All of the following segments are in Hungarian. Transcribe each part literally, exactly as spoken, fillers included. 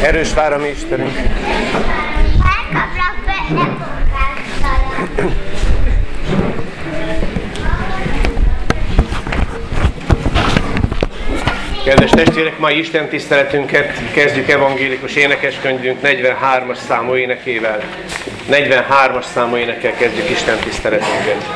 Erős vár a mi Istenünk. Kedves testvérek, mai Isten tiszteletünket kezdjük evangélikus énekeskönyvünk negyvenhármas számú énekével. negyvenhármas számú énekkel kezdjük Isten tiszteletünket.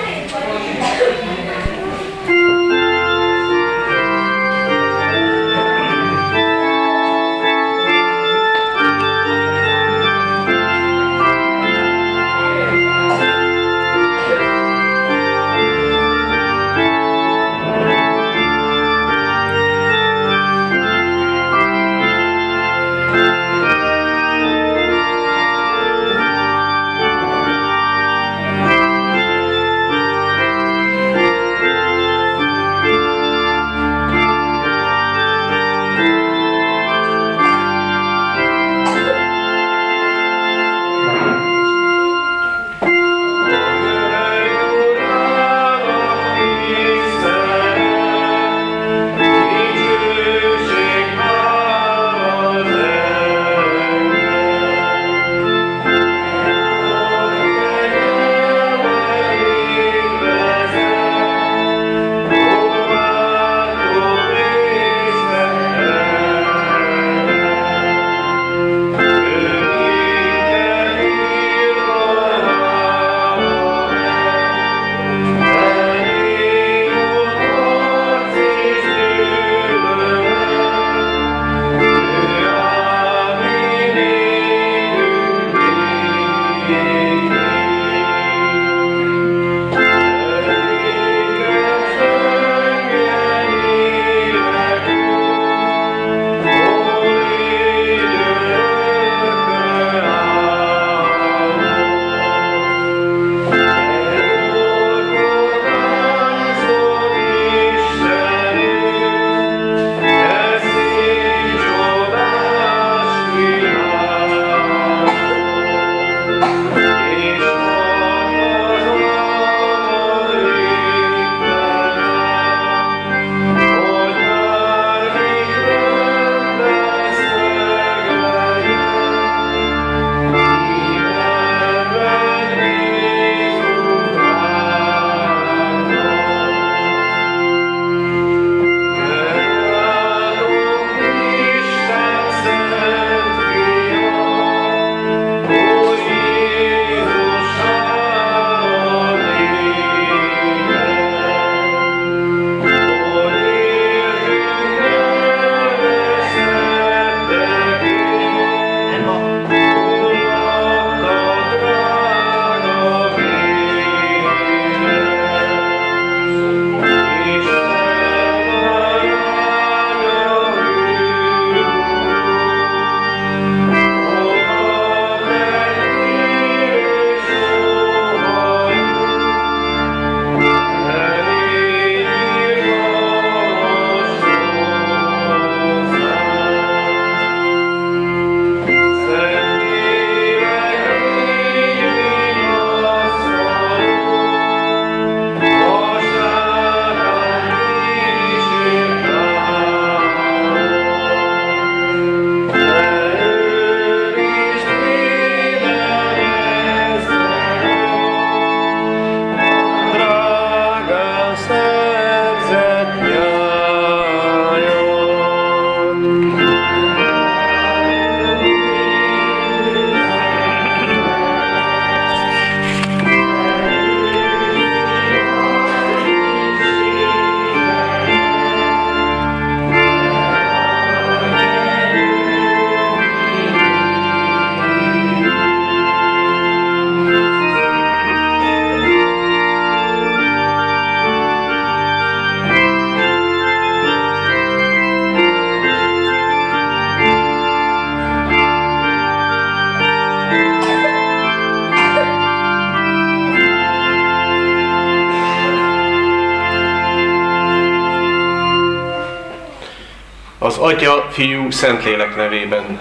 Az Atya, Fiú, Szentlélek nevében.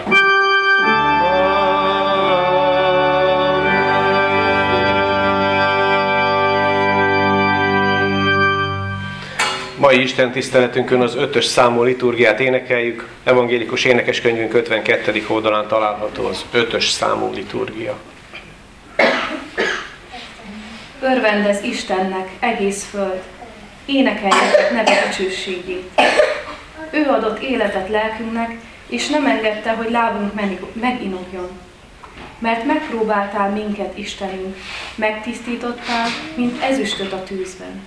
Mai Isten tiszteletünkön az ötös számú liturgiát énekeljük. Evangélikus énekeskönyvünk ötvenkettedik oldalán található az ötös számú liturgia. Örvendez Istennek egész föld, énekeljetek neve dicsőségét. Ő adott életet lelkünknek, és nem engedte, hogy lábunk meginogjon. Mert megpróbáltál minket, Istenünk, megtisztítottál, mint ezüstöt a tűzben.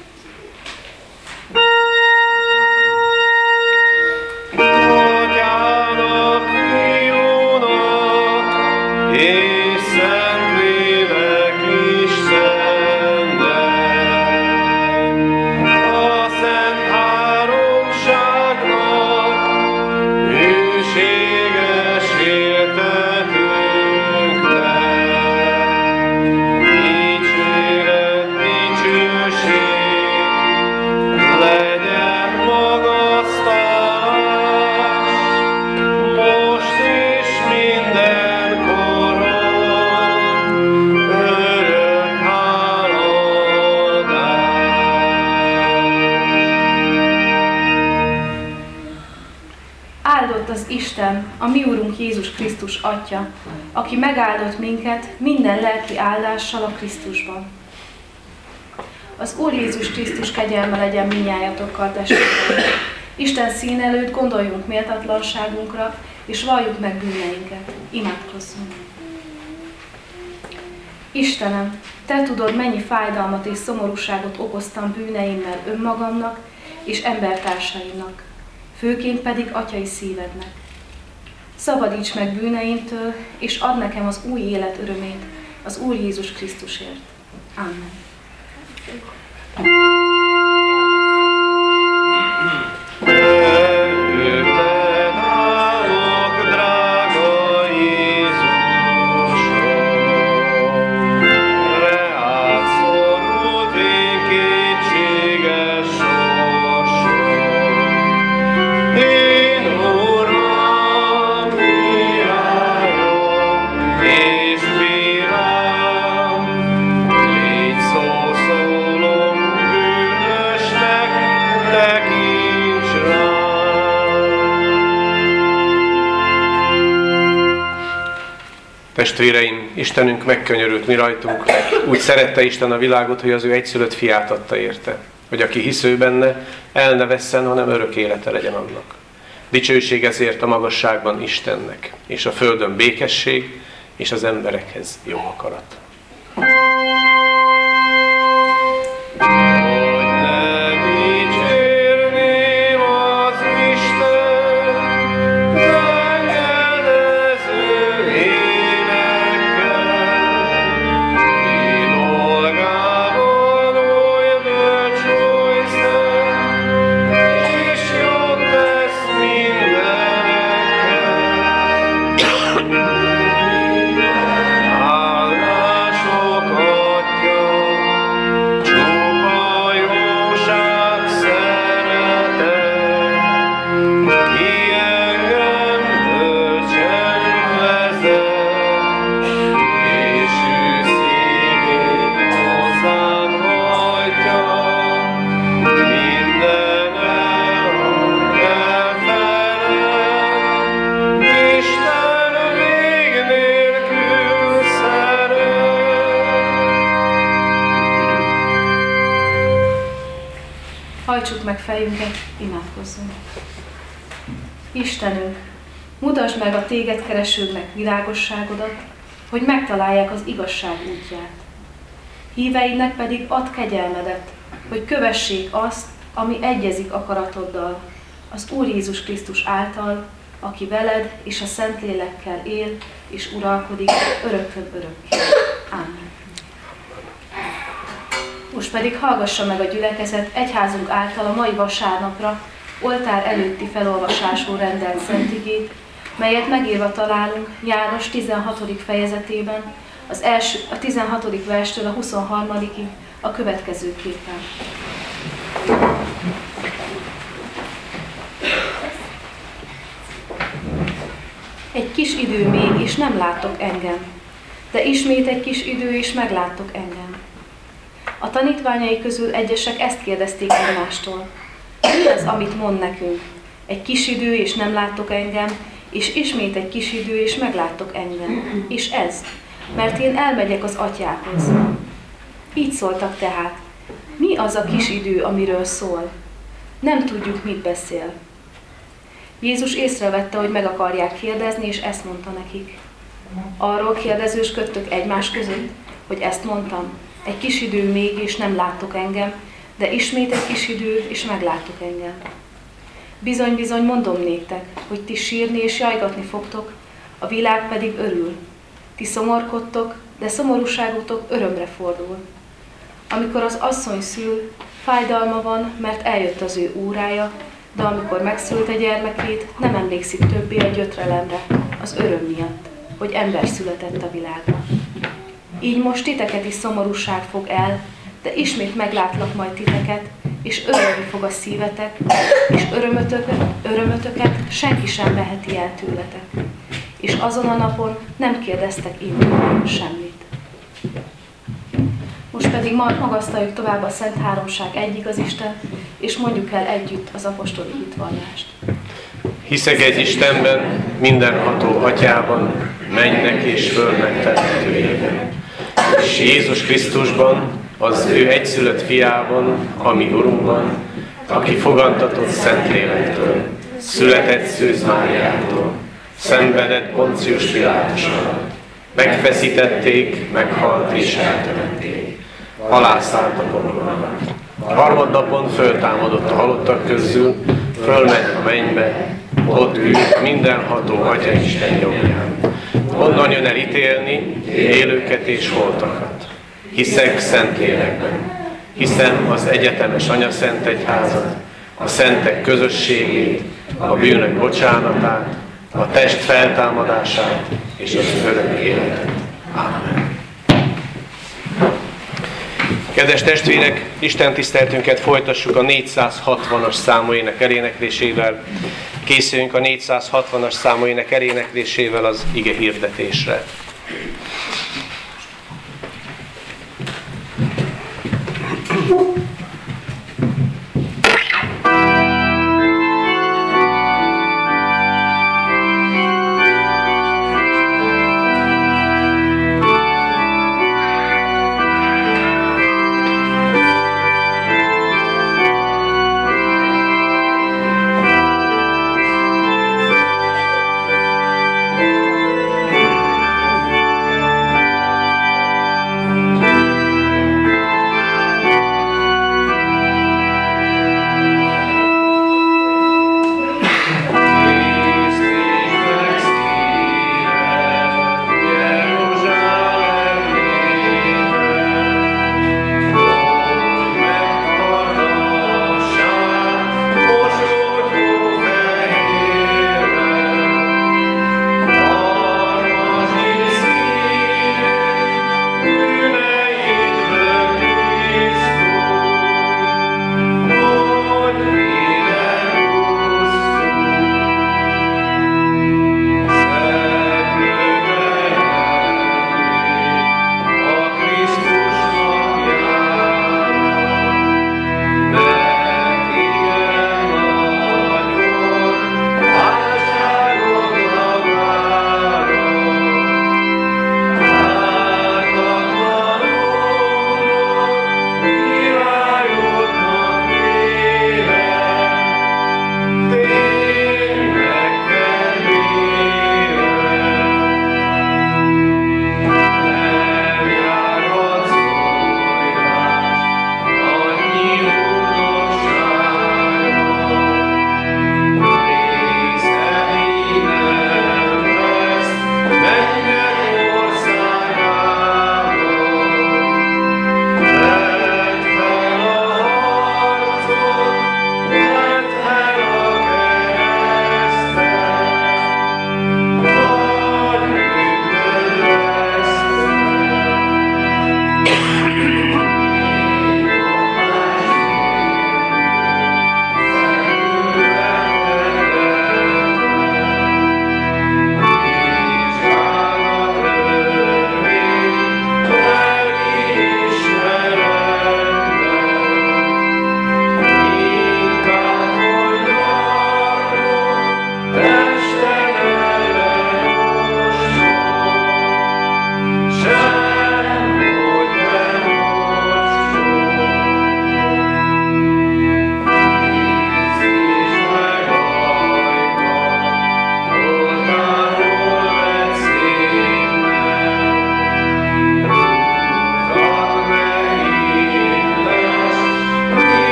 Atyának, Fiúnak és Szentlélek Istennek, a Szent Háromságnak hűséges éltetőnknek, dicséret, dicsőség legyen magasztalás, most és mindenkoron, örök háladás. Áldott az Isten, a mi Úrunk Jézus Krisztus Atya, aki megáldott minket minden lelki áldással a Krisztusban. Az Úr Jézus Krisztus kegyelme legyen mindnyájatokkal, testvéreim. Isten szín előtt gondoljunk méltatlanságunkra, és valljuk meg bűneinket. Imádkozzunk. Istenem, Te tudod, mennyi fájdalmat és szomorúságot okoztam bűneimmel önmagamnak és embertársaimnak, főként pedig atyai szívednek. Szabadíts meg bűneimtől, és add nekem az új élet örömét az Úr Jézus Krisztusért. Amen. Előtted állok, drága Jézusom, reád szorult én kétséges sorsom. Én Uram, királyom és bírám, légy szószólom bűnösnek, tekints rám. Testvéreim, Istenünk megkönyörült mi rajtunk, mert úgy szerette Isten a világot, hogy az ő egyszülött fiát adta érte, hogy aki hisz ő benne, el ne vesszen, hanem örök élete legyen annak. Dicsőség ezért a magasságban Istennek, és a földön békesség, és az emberekhez jó akarat. Hogy ne dicsérném az Isten zengedező énekkel, ki dolgában oly bölcs, oly szent, és jót tesz mindenekkel. Áldások Atya, csupa jóság szeretet, ki engem bölcsen vezet, és ő szívét hozzám hajtja, minden elhang elfeled, Isten vég nélkül szeret. Hajtsuk meg fejünket, imádkozzunk. Istenünk, mutasd meg a Téged keresőknek világosságodat, hogy megtalálják az igazság útját. Híveidnek pedig add kegyelmedet, hogy kövessék azt, ami egyezik akaratoddal, az Úr Jézus Krisztus által, aki veled és a Szentlélekkel él és uralkodik örökkön örökké. Ámen. Most pedig hallgassa meg a gyülekezet egyházunk által a mai vasárnapra oltár előtti felolvasásról rendelt szentigét, melyet megírva találunk János tizenhatodik fejezetében, az első, a tizenhatodik verstől a huszonharmadikig a következőképpen. Egy kis idő még, és nem láttok engem, de ismét egy kis idő, és megláttok engem. A tanítványai közül egyesek ezt kérdezték egymástól. Mi az, amit mond nekünk? Egy kis idő, és nem láttok engem, és ismét egy kis idő, és megláttok engem. És ez, mert én elmegyek az atyához. Így szóltak tehát. Mi az a kis idő, amiről szól? Nem tudjuk, mit beszél. Jézus észrevette, hogy meg akarják kérdezni, és ezt mondta nekik. Arról kérdezősködtök egymás között, hogy ezt mondtam. Egy kis idő még, és nem láttok engem, de ismét egy kis idő, és megláttok engem. Bizony-bizony mondom néktek, hogy ti sírni és jajgatni fogtok, a világ pedig örül. Ti szomorkodtok, de szomorúságotok örömre fordul. Amikor az asszony szül, fájdalma van, mert eljött az ő órája, de amikor megszülte gyermekét, nem emlékszik többé a gyötrelemre, az öröm miatt, hogy ember született a világra. Így most titeket is szomorúság fog el, de ismét meglátlak majd titeket, és örülni fog a szívetek, és örömötöket, örömötöket senki sem veheti el tőletek. És azon a napon nem kérdeztek én semmit. Most pedig magasztaljuk tovább a Szent Háromság egyik Isten, és mondjuk el együtt az apostoli hitvallást. Hiszek egy Istenben, mindenható Atyában, mennynek és földnek teremtőjében, és Jézus Krisztusban, az ő egyszülött fiában, ami Urunkban, aki fogantatott Szentlélektől, született Szűz Máriától, szenvedett Poncius Pilátus alatt, megfeszítették, meghalt és eltemették, alászállt a pokolba. Harmadnapon föltámadott a halottak közül, fölment a mennybe, ott ült mindenható Atya Isten jobbján. Onnan jön el ítélni élőket és holtakat. Hiszek Szentlélekben, hiszem az egyetemes Anyaszent Egyházat, a szentek közösségét, a bűnök bocsánatát, a test feltámadását és az örök életet. Ámen. Kedves testvérek, Isten tiszteltünket folytassuk a négyszázhatvanas számú ének eléneklésével. Készüljünk a négyszázhatvanas számú ének eléneklésével az ige hirdetésre.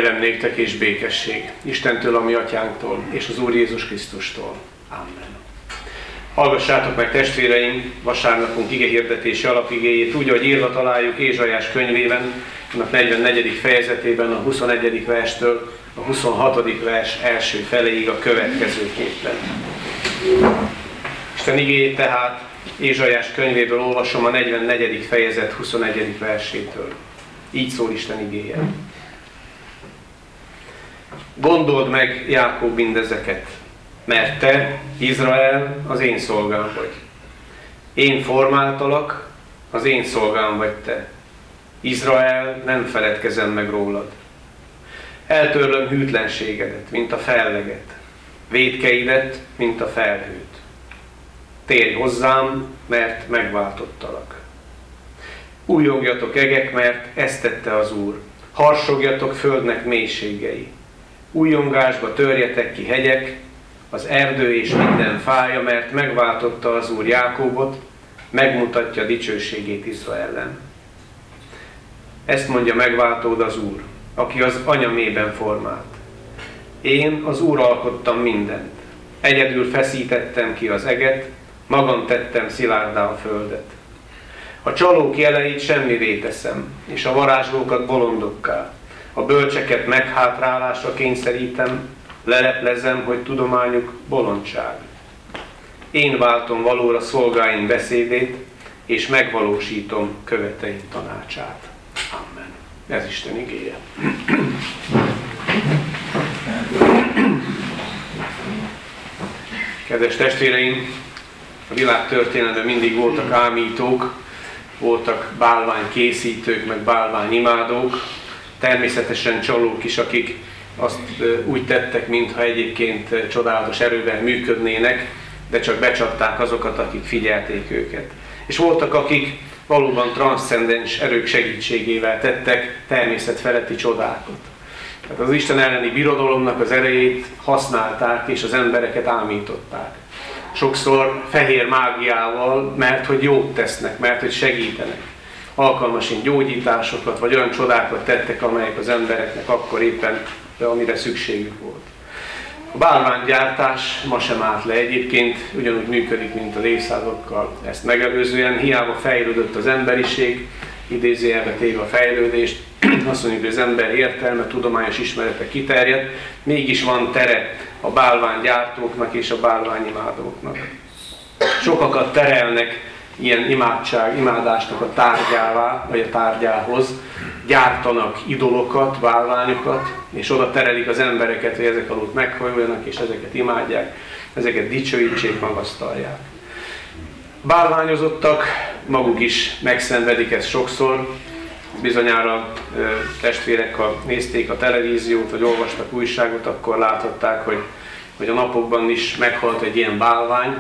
Kegyelem néktek és békesség Istentől, a mi atyánktól, és az Úr Jézus Krisztustól. Amen. Hallgassátok meg, testvéreim, vasárnapunk igehirdetési alapigéjét, úgy, ahogy írva találjuk Ézsaiás könyvében, annak negyvennegyedik fejezetében, a huszonegyedik verstől a huszonhatodik vers első feléig a következőképpen. Isten igéjét tehát Ézsaiás könyvéből olvasom a negyvennegyedik fejezet huszonegyedik versétől. Így szól Isten igéje. Gondold meg, Jákob, mindezeket, mert te, Izrael, az én szolgám vagy. Én formáltalak, az én szolgám vagy te. Izrael, nem feledkezem meg rólad. Eltörlöm hűtlenségedet, mint a felleget, vétkeidet, mint a felhőt. Térj hozzám, mert megváltottalak. Újjongjatok, egek, mert ezt tette az Úr. Harsogjatok, földnek mélységei. Újjongásba törjetek ki, hegyek, az erdő és minden fája, mert megváltotta az Úr Jákóbot, megmutatja dicsőségét Izraelen. Ezt mondja megváltód, az Úr, aki az anyamében formált. Én, az Úr, alkottam mindent. Egyedül feszítettem ki az eget, magam tettem szilárdá a földet. A csalók jeleit semmivé teszem, és a varázslókat bolondokká. A bölcseket meghátrálásra kényszerítem, leleplezem, hogy tudományuk bolondság. Én váltom valóra szolgáim beszédét, és megvalósítom követeim tanácsát. Amen. Ez Isten igéje. Kedves testvéreim, a világ történelemben mindig voltak ámítók, voltak bálványkészítők, meg bálványimádók, természetesen csalók is, akik azt úgy tettek, mintha egyébként csodálatos erővel működnének, de csak becsapták azokat, akik figyelték őket. És voltak, akik valóban transzcendens erők segítségével tettek természetfeletti csodákat. Tehát az Isten elleni birodalomnak az erejét használták, és az embereket ámították. Sokszor fehér mágiával, mert hogy jót tesznek, mert hogy segítenek. Alkalmasint gyógyításokat, vagy olyan csodákat tettek, amelyek az embereknek akkor éppen, amire szükségük volt. A bálványgyártás ma sem állt le egyébként, ugyanúgy működik, mint az évszázadokkal ezt megelőzően. Hiába fejlődött az emberiség, idézőjelbe téve a fejlődést, azt mondjuk, hogy az ember értelme, tudományos ismerete kiterjedt, mégis van tere a bálványgyártóknak és a bálványimádóknak. Sokakat terelnek ilyen imádság, imádásnak a tárgyává, vagy a tárgyához, gyártanak idolokat, bálványokat, és oda terelik az embereket, hogy ezek alól meghajoljanak, és ezeket imádják, ezeket dicsőítsék, magasztalják. Bálványozottak, maguk is megszenvedik ezt sokszor, bizonyára testvérek, ha nézték a televíziót, vagy olvastak újságot, akkor láthatták, hogy, hogy a napokban is meghalt egy ilyen bálvány.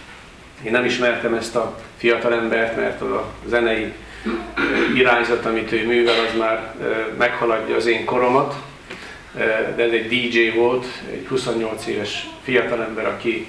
Én nem ismertem ezt a fiatalembert, mert az a zenei irányzat, amit ő művel, az már meghaladja az én koromat, de ez egy dé dzsé volt, egy huszonnyolc éves fiatalember, aki,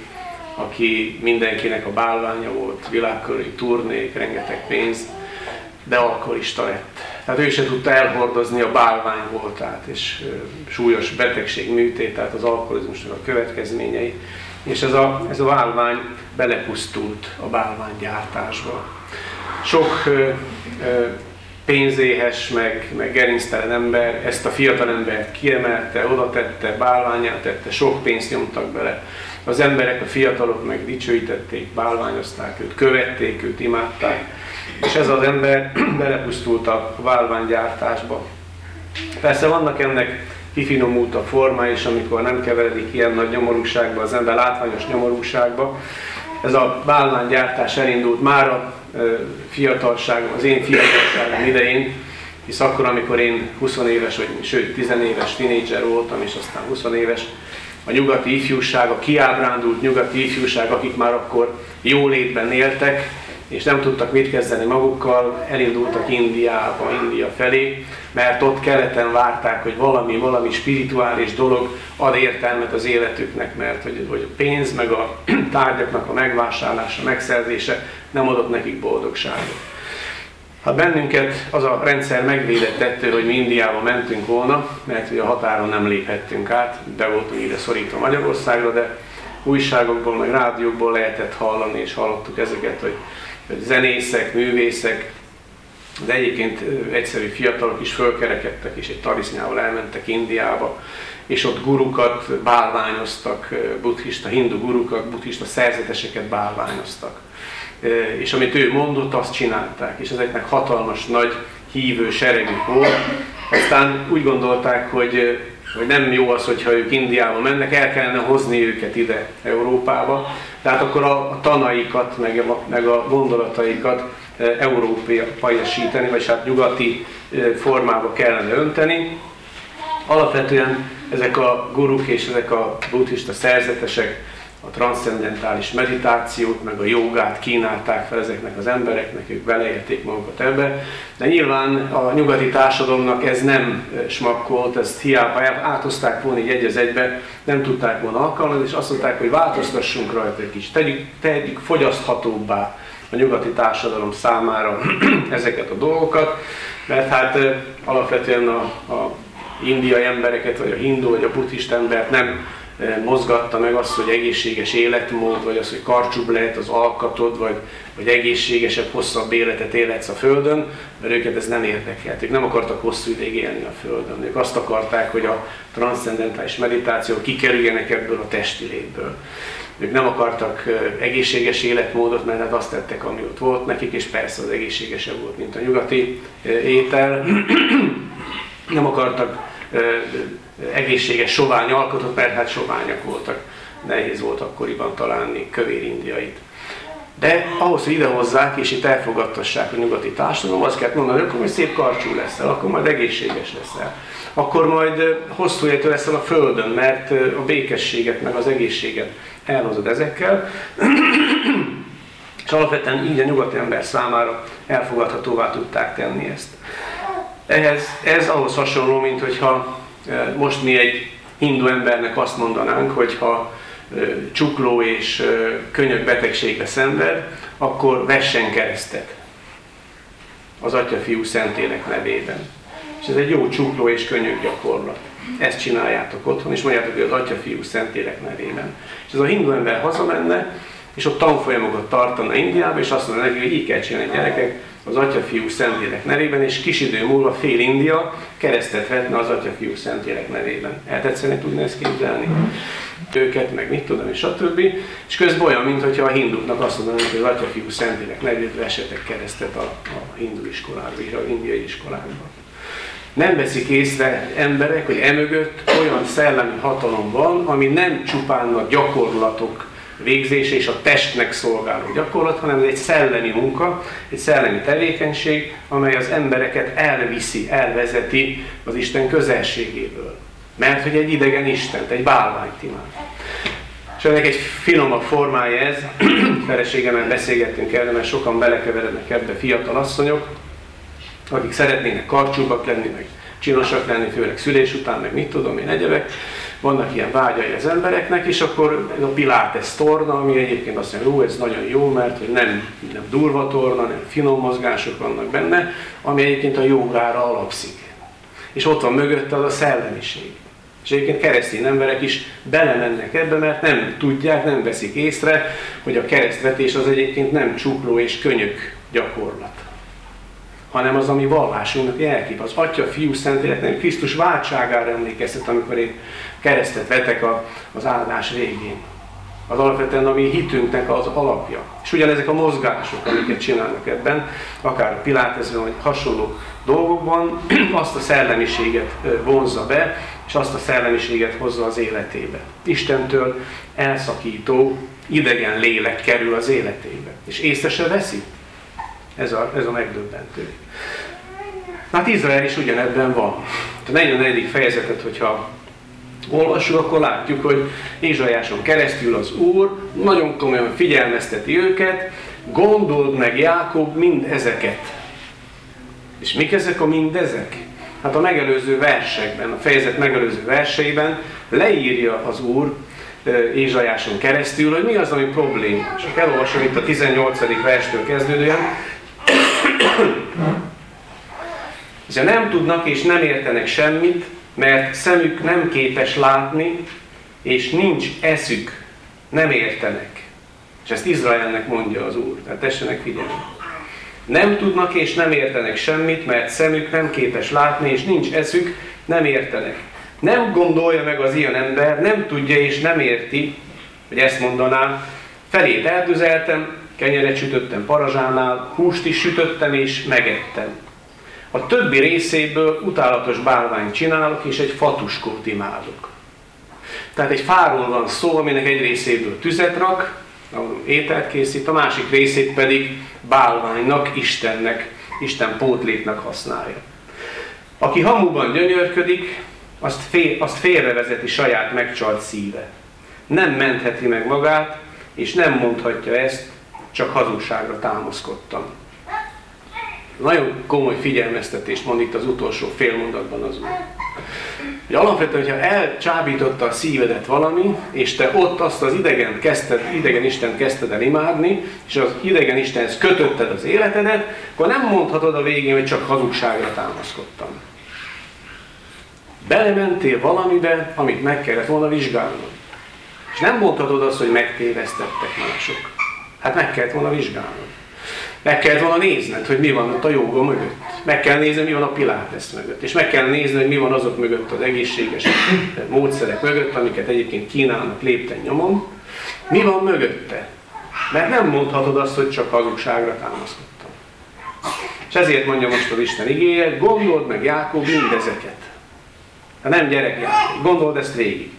aki mindenkinek a bálványa volt, világkörüli turnék, rengeteg pénz, de alkoholista lett. Tehát ő se tudta elhordozni a bálvány voltát, és súlyos betegség műtét, tehát az alkoholizmusnak a következményei. És ez a, ez a bálvány belepusztult a bálványgyártásba. Sok ö, ö, pénzéhes, meg, meg gerinctelen ember ezt a fiatal embert kiemelte, oda tette, bálványát tette, sok pénzt nyomtak bele. Az emberek, a fiatalok meg dicsőítették, bálványozták őt, követték őt, imádták. És ez az ember belepusztult a bálványgyártásba. Persze vannak ennek kifinomultabb forma is, amikor nem keveredik ilyen nagy nyomorúságba, az ember látványos nyomorúságba. Ez a bálványgyártás elindult már a fiatalságom, az én fiatalságom idején, hisz akkor, amikor én húsz éves, vagy sőt tizenéves tínédzser voltam, és aztán húsz éves, a nyugati ifjúság, a kiábrándult nyugati ifjúság, akik már akkor jólétben éltek, és nem tudtak mit kezdeni magukkal, elindultak Indiába, India felé, mert ott keleten várták, hogy valami, valami spirituális dolog ad értelmet az életüknek, mert hogy, hogy a pénz, meg a tárgyaknak a megvásárlása, megszerzése nem adott nekik boldogságot. Hát bennünket az a rendszer megvédett ettől, hogy mi Indiába mentünk volna, mert hogy a határon nem léphettünk át, be voltunk ide szorítva Magyarországra, de újságokból, meg rádiókból lehetett hallani, és hallottuk ezeket, hogy, hogy zenészek, művészek, de egyébként egyszerű fiatalok is fölkerekedtek, és egy tarisznyával elmentek Indiába, és ott gurukat bálványoztak, buddhista, hindu gurukat, buddhista szerzeteseket bálványoztak. És amit ő mondott, azt csinálták, és ezeknek hatalmas nagy hívő seregük volt. Aztán úgy gondolták, hogy, hogy nem jó az, hogyha ők Indiába mennek, el kellene hozni őket ide Európába, tehát akkor a, a tanaikat, meg a, meg a gondolataikat európaiasítani, vagy hát nyugati formába kellene önteni. Alapvetően ezek a guruk és ezek a buddhista szerzetesek a transzcendentális meditációt, meg a jogát kínálták fel ezeknek az embereknek, ők beleérték magukat ebbe. De nyilván a nyugati társadalomnak ez nem smakkolt, ezt hiába áthozták volna így egy az egybe, nem tudták volna alkalmazni, és azt mondták, hogy változtassunk rajta egy kis, tegyük, tegyük fogyaszthatóbbá a nyugati társadalom számára ezeket a dolgokat, mert hát alapvetően a, a indiai embereket, vagy a hindu, vagy a buddhista embert nem mozgatta meg azt, hogy egészséges életmód, vagy az, hogy karcsúbb lehet az alkatod, vagy, vagy egészségesebb, hosszabb életet élhetsz a Földön, mert őket ez nem érdekelt. Ők nem akartak hosszú ideig élni a Földön. Ők azt akarták, hogy a transzcendentális meditáció kikerüljenek ebből a testi létből. Ők nem akartak egészséges életmódot, mert hát azt tettek, ami ott volt nekik, és persze az egészségesebb volt, mint a nyugati étel. Nem akartak egészséges sovány alkotot, mert hát soványak voltak. Nehéz volt akkoriban találni kövér indiait. De ahhoz, hogy idehozzák és itt elfogadtassák a nyugati társadalom, azt kell mondani, hogy akkor majd szép karcsú leszel, akkor majd egészséges leszel. Akkor majd hosszú életű leszel a Földön, mert a békességet meg az egészséget elhozod ezekkel. És alapvetően így a nyugati ember számára elfogadhatóvá tudták tenni ezt. Ehhez, ez ahhoz hasonló, mint hogyha most mi egy hindu embernek azt mondanánk, hogy ha csukló és könyökbetegségbe szenved, akkor vessen keresztet az Atya, Fiú, Szentlélek nevében. És ez egy jó csukló és könyök gyakorlat. Ezt csináljátok otthon, és mondjátok, hogy az Atya, Fiú, Szentlélek nevében. És ez a hindu ember hazamenne, és ott tanfolyamokat tartana Indiába, és azt mondaná neki, hogy így kell csinálni gyerekek, az Atya, Fiú, Szentlélek nevében, és kis idő múlva fél India keresztet vetne az Atya, Fiú, Szentlélek nevében. El tetszene tudni ezt képzelni? Őket, meg mit tudom, és stb. És közben olyan, mintha a hinduknak azt mondanak, hogy az Atya, Fiú, Szentlélek nevében vessetek keresztet a, a hindu iskolába, vagy az indiai iskolákban. Nem veszik észre emberek, hogy emögött olyan szellemi hatalom van, ami nem csupán a gyakorlatok végzése és a testnek szolgáló gyakorlat, hanem ez egy szellemi munka, egy szellemi tevékenység, amely az embereket elviszi, elvezeti az Isten közelségéből. Mert hogy egy idegen Istent, egy bálványt imád. És ennek egy finomabb formája ez, feleségemmel beszélgettünk erről, mert sokan belekeverednek ebbe fiatal asszonyok, akik szeretnének karcsúbbak lenni, meg csinosak lenni, főleg szülés után, meg mit tudom én egyebek. Vannak ilyen vágyai az embereknek, és akkor ez a Pilates torna, ami egyébként azt mondja, hogy ez nagyon jó, mert hogy nem, nem durva torna, nem finom mozgások vannak benne, ami egyébként a jogára alapszik. És ott van mögötte az a szellemiség. És egyébként keresztény emberek is belemennek ebbe, mert nem tudják, nem veszik észre, hogy a keresztvetés az egyébként nem csukló és könyök gyakorlat, hanem az, ami vallásunknak jelkép. Az Atya, Fiú, Szentlélek, nem Krisztus váltságára emlékeztet, amikor én keresztet vetek a, az áldás végén. Az alapvetően a mi hitünknek az alapja. És ugyanezek a mozgások, amiket csinálnak ebben, akár a Pilátesben, vagy hasonló dolgokban, azt a szellemiséget vonzza be, és azt a szellemiséget hozza az életébe. Istentől elszakító, idegen lélek kerül az életébe. És észre se veszi. Ez a, ez a megdöbbentő. Hát Izrael is ugyanebben van. A negyvennegyedik fejezetet, hogyha olvassuk, akkor látjuk, hogy Ézsaiáson keresztül az Úr nagyon komolyan figyelmezteti őket, gondold meg Jákob mind ezeket. És mik ezek a mindezek? Hát a megelőző versekben, a fejezet megelőző verseiben leírja az Úr Ézsaiáson keresztül, hogy mi az, ami problémás. És elolvasom itt a tizennyolcadik verstől kezdődően. Ezzel nem tudnak és nem értenek semmit, mert szemük nem képes látni, és nincs eszük, nem értenek. És ezt Izraelnek mondja az Úr, tehát tessenek figyelni. Nem tudnak és nem értenek semmit, mert szemük nem képes látni, és nincs eszük, nem értenek. Nem gondolja meg az ilyen ember, nem tudja és nem érti, hogy ezt mondaná, felét eldüzeltem, kenyeret sütöttem parazsánál, húst is sütöttem és megettem. A többi részéből utálatos bálványt csinálok, és egy fatuskót imádok. Tehát egy fáról van szó, aminek egy részéből tüzet rak, ételt készít, a másik részét pedig bálványnak, Istennek, Isten pótléknak használja. Aki hamuban gyönyörködik, azt, fél, azt félrevezeti saját megcsalt szíve. Nem mentheti meg magát, és nem mondhatja ezt, csak hazugságra támaszkodtam. Nagyon komoly figyelmeztetést mond itt az utolsó félmondatban az Úr. Hogy alapvetően, hogyha elcsábította a szívedet valami, és te ott azt az idegen, kezdted, idegen Istent kezdted el imádni, és az idegen Istenhez kötötted az életedet, akkor nem mondhatod a végén, hogy csak hazugságra támaszkodtam. Belementél valamibe, amit meg kellett volna vizsgálnod. És nem mondhatod azt, hogy megtévesztettek mások. Hát meg kellett volna vizsgálnod. Meg kellett volna nézned, hogy mi van ott a jóga mögött. Meg kell nézni, mi van a pilátesz mögött. És meg kell nézni, hogy mi van azok mögött, az egészséges módszerek mögött, amiket egyébként kínálnak lépten nyomon. Mi van mögötte? Mert nem mondhatod azt, hogy csak hazugságra támaszkodtam. És ezért mondja most az Isten igéje, gondold meg Jákob mindezeket. Hát nem gyerek Jákob, gondold ezt végig.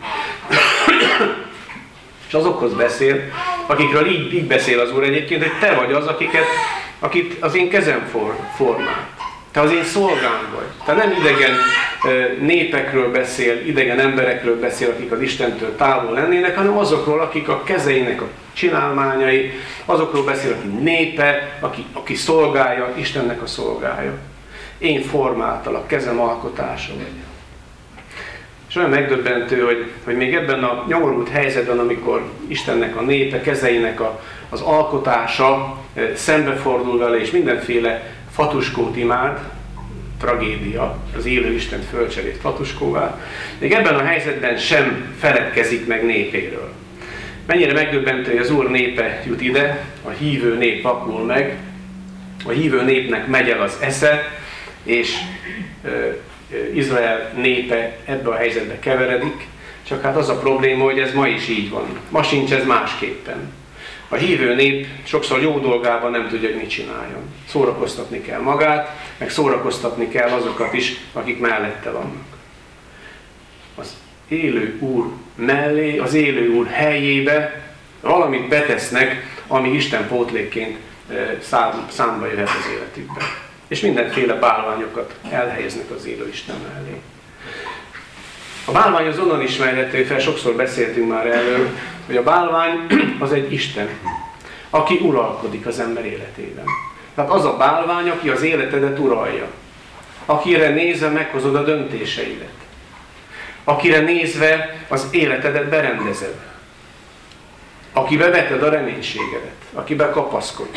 És azokhoz beszél, akikről így, így beszél az Úr egyébként, hogy te vagy az, akiket, akit az én kezem for, formált. Te az én szolgám vagy. Te nem idegen népekről beszél, idegen emberekről beszél, akik az Istentől távol lennének, hanem azokról, akik a kezeinek a csinálmányai, azokról beszél, aki népe, aki, aki szolgálja, Istennek a szolgálja. Én formáltalak, kezem alkotása vagy. És olyan megdöbbentő, hogy, hogy még ebben a nyomorult helyzetben, amikor Istennek a népe, kezeinek a, az alkotása e, szembefordul vele, és mindenféle fatuskót imád, tragédia, az élő Istent fölcserélt fatuskóvá, még ebben a helyzetben sem feledkezik meg népéről. Mennyire megdöbbentő, hogy az Úr népe jut ide, a hívő nép vakul meg, a hívő népnek megy el az esze, és e, Izrael népe ebbe a helyzetbe keveredik, csak hát az a probléma, hogy ez ma is így van. Ma sincs ez másképpen. A hívő nép sokszor jó dolgában nem tudja, hogy mit csináljon. Szórakoztatni kell magát, meg szórakoztatni kell azokat is, akik mellette vannak. Az élő Úr mellé, az élő Úr helyébe valamit betesznek, ami Isten pótlékként szám, számba jöhet az életükben. És mindenféle bálványokat elhelyeznek az élő Isten mellé. A bálvány az onnan ismerhető fel, sokszor beszéltünk már erről, hogy a bálvány az egy Isten, aki uralkodik az ember életében. Tehát az a bálvány, aki az életedet uralja. Akire nézve meghozod a döntéseidet. Akire nézve az életedet berendezed. Akibe veted a reménységedet. Akibe kapaszkodsz.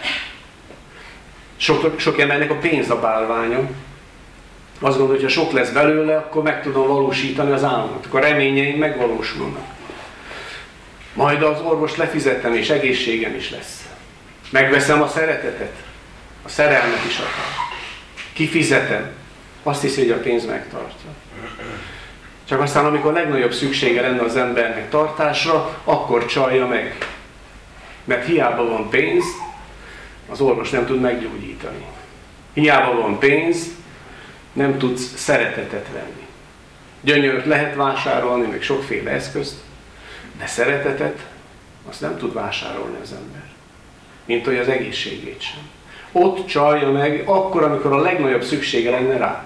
Sok, sok embernek a pénz a bálványa. Azt gondolja, hogy ha sok lesz belőle, akkor meg tudom valósítani az álmot. Akkor a reményeim megvalósulnak. Majd az orvos lefizetem, és egészségem is lesz. Megveszem a szeretetet. A szerelmet is akar. Kifizetem. Azt hiszi, hogy a pénz megtartja. Csak aztán, amikor a legnagyobb szüksége lenne az embernek tartásra, akkor csalja meg. Mert hiába van pénz, az orvos nem tud meggyógyítani. Hiába van pénz, nem tudsz szeretetet venni. Gyönyört lehet vásárolni, meg sokféle eszközt, de szeretetet azt nem tud vásárolni az ember. Mint hogy az egészségét sem. Ott csalja meg akkor, amikor a legnagyobb szüksége lenne rá.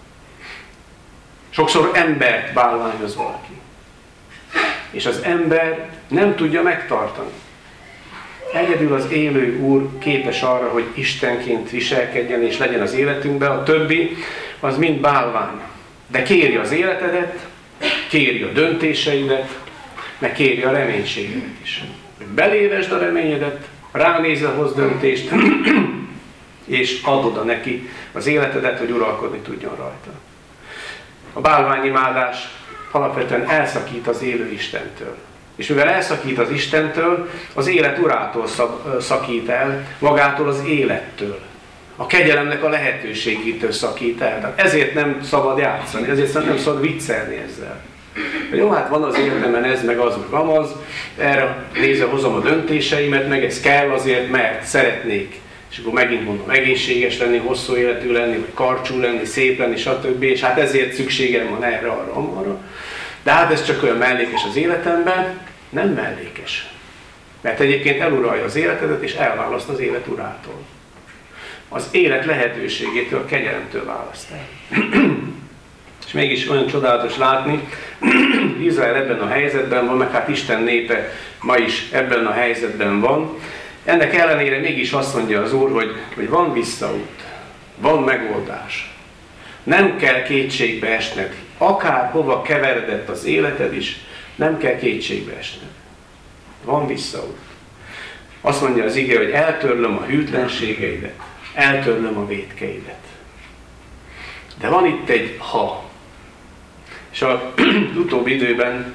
Sokszor embert bálványoz valaki. És az ember nem tudja megtartani. Egyedül az élő Úr képes arra, hogy Istenként viselkedjen és legyen az életünkben, a többi az mind bálvány. De kéri az életedet, kéri a döntéseidet, meg kéri a reménységedet is. Hogy belévesd a reményedet, ránézve hoz döntést, és add oda neki az életedet, hogy uralkodni tudjon rajta. A bálványimádás alapvetően elszakít az élő Istentől. És mivel elszakít az Istentől, az élet urától szakít el, magától az élettől. A kegyelemnek a lehetőségétől szakít el. Tehát ezért nem szabad játszani, ezért nem szabad viccelni ezzel. Jó, hát van az életemben ez, meg az, meg amaz, erre nézve hozom a döntéseimet, meg ez kell azért, mert szeretnék. És akkor megint mondom, egészséges lenni, hosszú életű lenni, vagy karcsú lenni, szép lenni, stb. És hát ezért szükségem van erre, arra, arra. De hát ez csak olyan mellékes az életemben, nem mellékes. Mert egyébként eluralja az életedet, és elválaszt az élet urától. Az élet lehetőségétől, a kegyelemtől választ el. És mégis olyan csodálatos látni, Izrael ebben a helyzetben van, meg hát Isten népe ma is ebben a helyzetben van. Ennek ellenére mégis azt mondja az Úr, hogy, hogy van visszaút, van megoldás. Nem kell kétségbe esned. Akárhova keveredett az életed is, nem kell kétségbe esned. Van visszaút. Azt mondja az ige, hogy eltörlöm a hűtlenségeidet, eltörlöm a vétkeidet. De van itt egy ha. És az utóbbi időben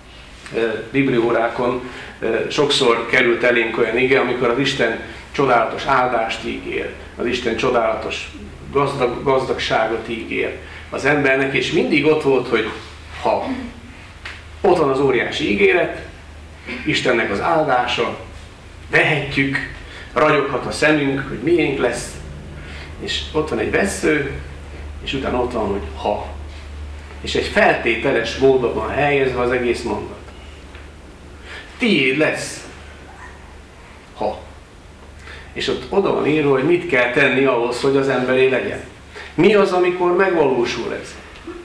bibliórákon sokszor került elénk olyan ige, amikor az Isten csodálatos áldást ígér, az Isten csodálatos gazdag, gazdagságot ígér az embernek, és mindig ott volt, hogy ha. Ott van az óriási ígéret, Istennek az áldása, vehetjük, ragyoghat a szemünk, hogy miénk lesz, és ott van egy vessző, és utána ott van, hogy ha. És egy feltételes módban van helyezve az egész mondat. Tiéd lesz, ha. És ott oda van írva, hogy mit kell tenni ahhoz, hogy az emberé legyen. Mi az, amikor megvalósul ez?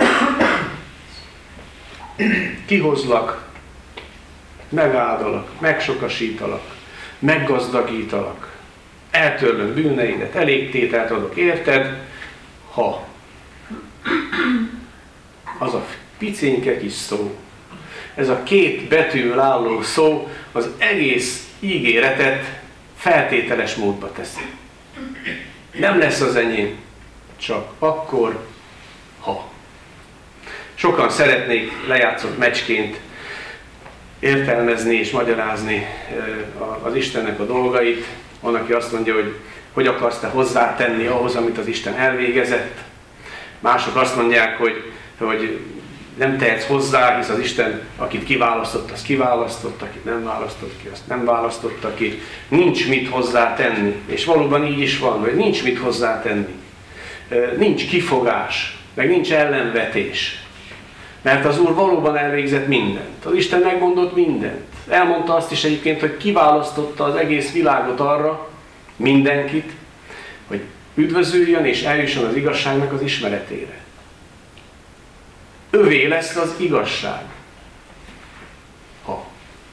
Kihozlak, megáldalak, megsokasítalak, meggazdagítalak, eltörlöm bűneidet, elégtételt adok érted, ha. Az a picinke kis szó, ez a két betűből álló szó az egész ígéretet feltételes módba teszi. Nem lesz az enyém, csak akkor, ha. Sokan szeretnék lejátszott meccsként értelmezni és magyarázni az Istennek a dolgait. Van, aki azt mondja, hogy hogy akarsz te hozzátenni ahhoz, amit az Isten elvégezett. Mások azt mondják, hogy, hogy nem tehetsz hozzá, hisz az Isten, akit kiválasztott, az kiválasztott, akit nem választott ki, azt nem választotta ki. Nincs mit hozzátenni. És valóban így is van, hogy nincs mit hozzátenni. Nincs kifogás, meg nincs ellenvetés. Mert az Úr valóban elvégzett mindent. Az Isten megmondott mindent. Elmondta azt is egyébként, hogy kiválasztotta az egész világot arra, mindenkit, hogy üdvözüljön és eljusson az igazságnak az ismeretére. Övé lesz az igazság. Ha.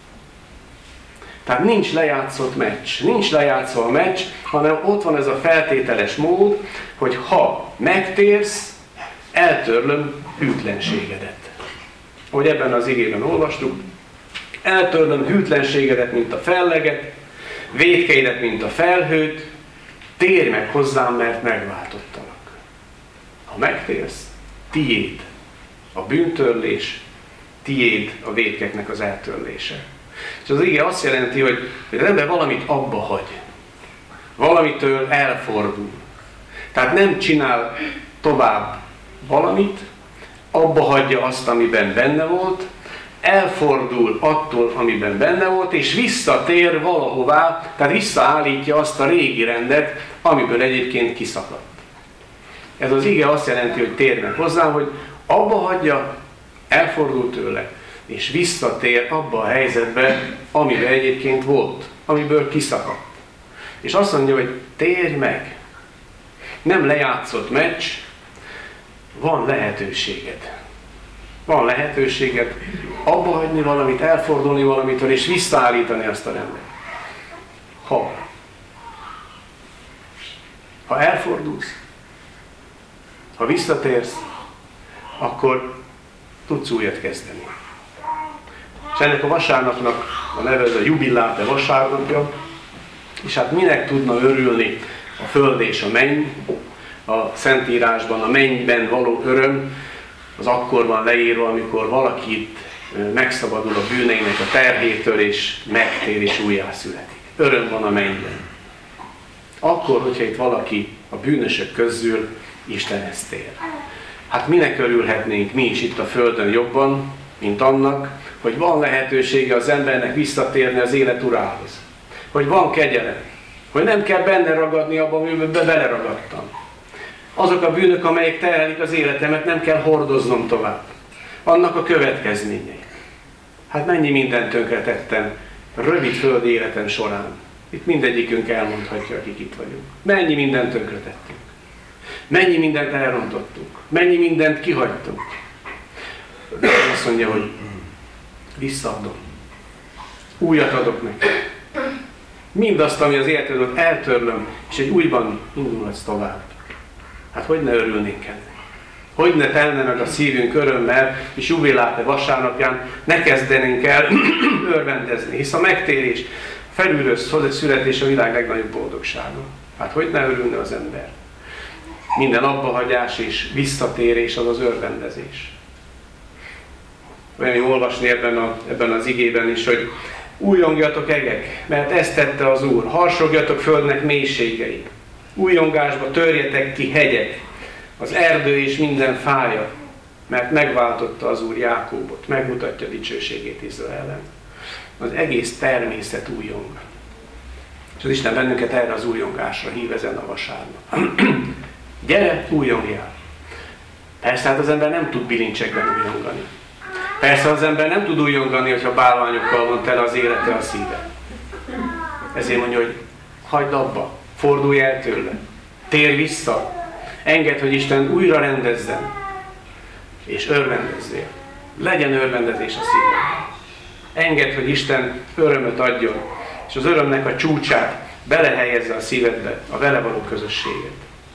Tehát nincs lejátszott meccs. Nincs lejátszva a meccs, hanem ott van ez a feltételes mód, hogy ha megtérsz, eltörlöm hűtlenségedet. Ahogy ebben az igében olvastuk, eltörlöm hűtlenségedet, mint a felleget, vétkeidet, mint a felhőt, térj meg hozzám, mert megváltottalak. Ha megtérsz, tiéd a bűntörlés, tiéd a vétkeknek az eltörlése. És az ige azt jelenti, hogy az ember valamit abba hagy. Valamitől elfordul. Tehát nem csinál tovább valamit, abba hagyja azt, amiben benne volt, elfordul attól, amiben benne volt, és visszatér valahová, tehát visszaállítja azt a régi rendet, amiből egyébként kiszakadt. Ez az ige azt jelenti, hogy térj meg hozzám, hogy abba hagyja, elfordul tőle, és visszatér abba a helyzetbe, amiben egyébként volt, amiből kiszakadt. És azt mondja, hogy térj meg. Nem lejátszott meccs, van lehetőséged. Van lehetőséged abba hagyni valamit, elfordulni valamitől, és visszaállítani azt a rendet. Ha. Ha elfordulsz, ha visszatérsz, akkor tudsz újat kezdeni. És ennek a vasárnapnak a neve, ez a jubilláte vasárnapja, és hát minek tudna örülni a föld és a menny. A Szentírásban a mennyben való öröm az akkor van leírva, amikor valakit megszabadul a bűneinek a terhétől, és megtér és újjászületik. Öröm van a mennyben. Akkor, hogyha itt valaki a bűnösök közül Istenhez tér. Hát minek örülhetnénk mi is itt a Földön jobban, mint annak, hogy van lehetősége az embernek visszatérni az élet urához. Hogy van kegyelem. Hogy nem kell benne ragadni abban, amiben beleragadtam. Azok a bűnök, amelyek terhelik az életemet, nem kell hordoznom tovább. Annak a következményei. Hát mennyi mindent tönkretettem rövid földi életem során. Itt mindegyikünk elmondhatja, akik itt vagyunk. Mennyi mindent tönkretettünk. Mennyi mindent elrontottunk. Mennyi mindent kihagytunk. De azt mondja, hogy visszaadom. Újat adok neki. Mindazt, ami az életedből eltörlöm, és egy újban indulhatsz tovább. Hát hogy ne örülnénk ennek? Hogy ne telne meg a szívünk örömmel, és jubiláte vasárnapján ne kezdenénk el örvendezni, hisz a megtérés, felülről születés a világ legnagyobb boldogsága. Hát hogy ne örülne az ember? Minden abbahagyás és visszatérés az az örvendezés. Olyan jó olvasni ebben, a, ebben az igében is, hogy újongjatok egek, mert ezt tette az Úr, harsogjatok földnek mélységei. Újongásba törjetek ki hegyek, az erdő és minden fája, mert megváltotta az Úr Jákóbot, megmutatja dicsőségét Izraelen. Az egész természet újong. És az Isten bennünket erre az újongásra hív ezen a vasárnap. Gyere, újongjál! Persze hát az ember nem tud bilincsekben újongani. Persze az ember nem tud újongani, hogyha bálványokkal van tele az élete, a szíve. Ezért mondja, hogy hagyd abba, fordulj el tőle, térj vissza, engedd, hogy Isten újra rendezzen, és örvendezzél. Legyen örvendezés a szívedben. Engedd, hogy Isten örömöt adjon, és az örömnek a csúcsát belehelyezze a szívedbe, a vele való közösséget.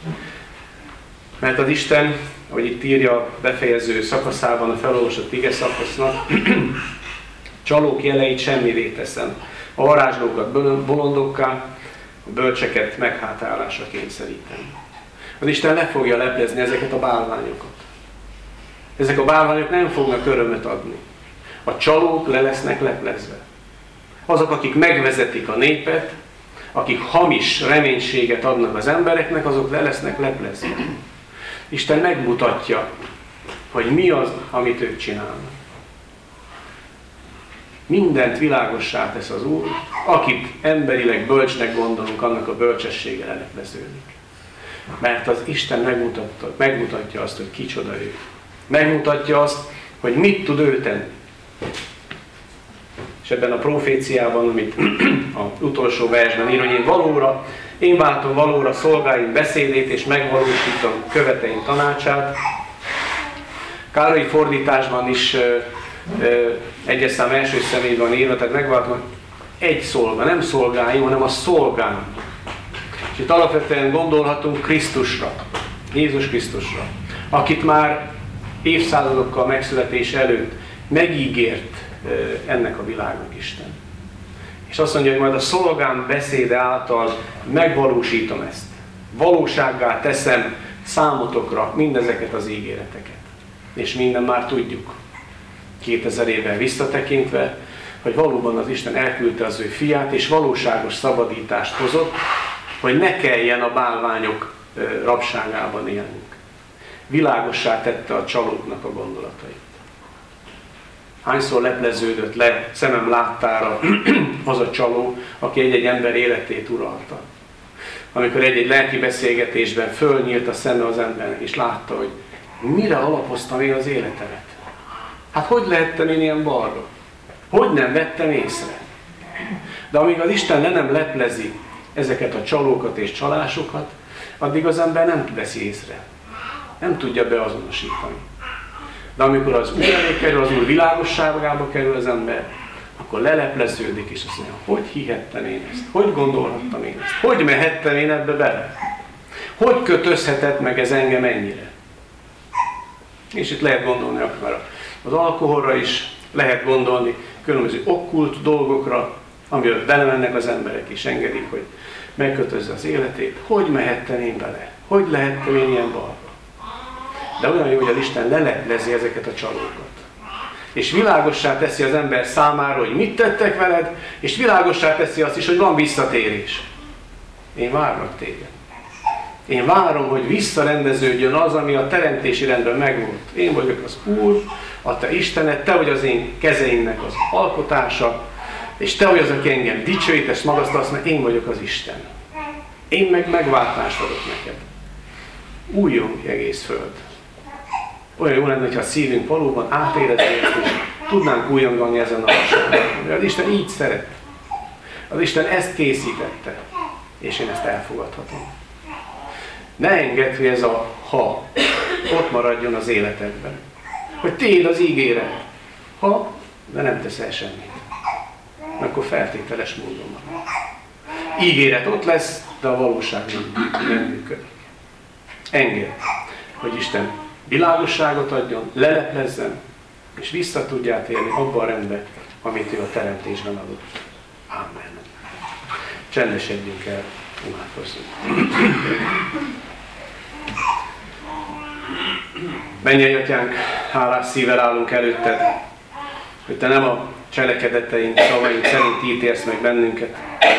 Mert az Isten, ahogy itt írja a befejező szakaszában a felolvasott ige szakasznak, csalók jeleit semmivé teszem, a varázslókat bolondokká, a bölcseket meghátálásra kényszerítem. Az Isten le fogja leplezni ezeket a bálványokat. Ezek a bálványok nem fognak örömöt adni. A csalók le lesznek leplezve. Azok, akik megvezetik a népet, akik hamis reménységet adnak az embereknek, azok le lesznek leplezve. Isten megmutatja, hogy mi az, amit ők csinálnak. Mindent világossá tesz az Úr, akit emberileg bölcsnek gondolunk, annak a bölcsessége lelepleződik. Mert az Isten megmutatta, megmutatja azt, hogy kicsoda ő. Megmutatja azt, hogy mit tud ő tenni. És ebben a proféciában, amit az utolsó versben ír, hogy én valóra, én váltom valóra szolgáim beszédét, és megvalósítom követeim tanácsát. Kálai fordításban is ö, ö, egyes szám első személyben van írva, tehát megváltom egy szolga, nem szolgáim, hanem a szolgám. És itt alapvetően gondolhatunk Krisztusra, Jézus Krisztusra, akit már évszázadokkal megszületés előtt megígért ennek a világnak Isten. És azt mondja, hogy majd a szolgám beszéde által megvalósítom ezt. Valósággá teszem számotokra mindezeket az ígéreteket. És minden már tudjuk, kétezer évvel visszatekintve, hogy valóban az Isten elküldte az ő fiát, és valóságos szabadítást hozott, hogy ne kelljen a bálványok rabságában élnünk. Világossá tette a csalóknak a gondolatait. Hányszor lepleződött le szemem láttára az a csaló, aki egy-egy ember életét uralta. Amikor egy-egy lelki beszélgetésben fölnyílt a szeme az embernek, és látta, hogy mire alapoztam én az életemet. Hát hogy lehettem én ilyen balra? Hogy nem vettem észre? De amíg az Isten le nem leplezi ezeket a csalókat és csalásokat, addig az ember nem veszi észre. Nem tudja beazonosítani. De amikor az Úr elé kerül, az Úr világosságába kerül az ember, akkor lelepleződik, és azt mondja, hogy hihettem én ezt? Hogy gondolhattam én ezt? Hogy mehettem én ebbe bele? Hogy kötözhetett meg ez engem ennyire? És itt lehet gondolni akár az alkoholra is, lehet gondolni különböző okkult dolgokra, amivel belemennek az emberek és engedik, hogy megkötözze az életét. Hogy mehettem én bele? Hogy lehettem én ilyen balra? De olyan jó, hogy az Isten leleplezi ezeket a csalókat. És világossá teszi az ember számára, hogy mit tettek veled, és világossá teszi azt is, hogy van visszatérés. Én várlak téged. Én várom, hogy visszarendeződjön az, ami a teremtési rendben megvolt. Én vagyok az Úr, a te Istened, te vagy az én kezeimnek az alkotása, és te vagy az, aki engem dicsőítesz, magasztalsz, mert én vagyok az Isten. Én meg megváltást adok neked. Újjon ki egész föld. Olyan jó lenne, hogyha a szívünk valóban átérezni ezt, és tudnánk újongani ezen a hasonlóan. Az Isten így szeret. Az Isten ezt készítette, és én ezt elfogadhatom. Ne engedd, hogy ez a ha ott maradjon az életedben. Hogy tiéd az ígéret. Ha, de nem teszel semmit. Akkor feltételes módon van. Ígéret ott lesz, de a valóság nem, nem működik. Engedd, hogy Isten világosságot adjon, leleplezzen, és vissza tudjál térni abba a rendbe, amit ő a teremtésben adott. Amen. Csendesedjünk el, imádkozzunk. Mennyei Atyánk, hálás szívvel állunk előtted, hogy te nem a cselekedeteink, szavaink szerint ítélsz meg bennünket,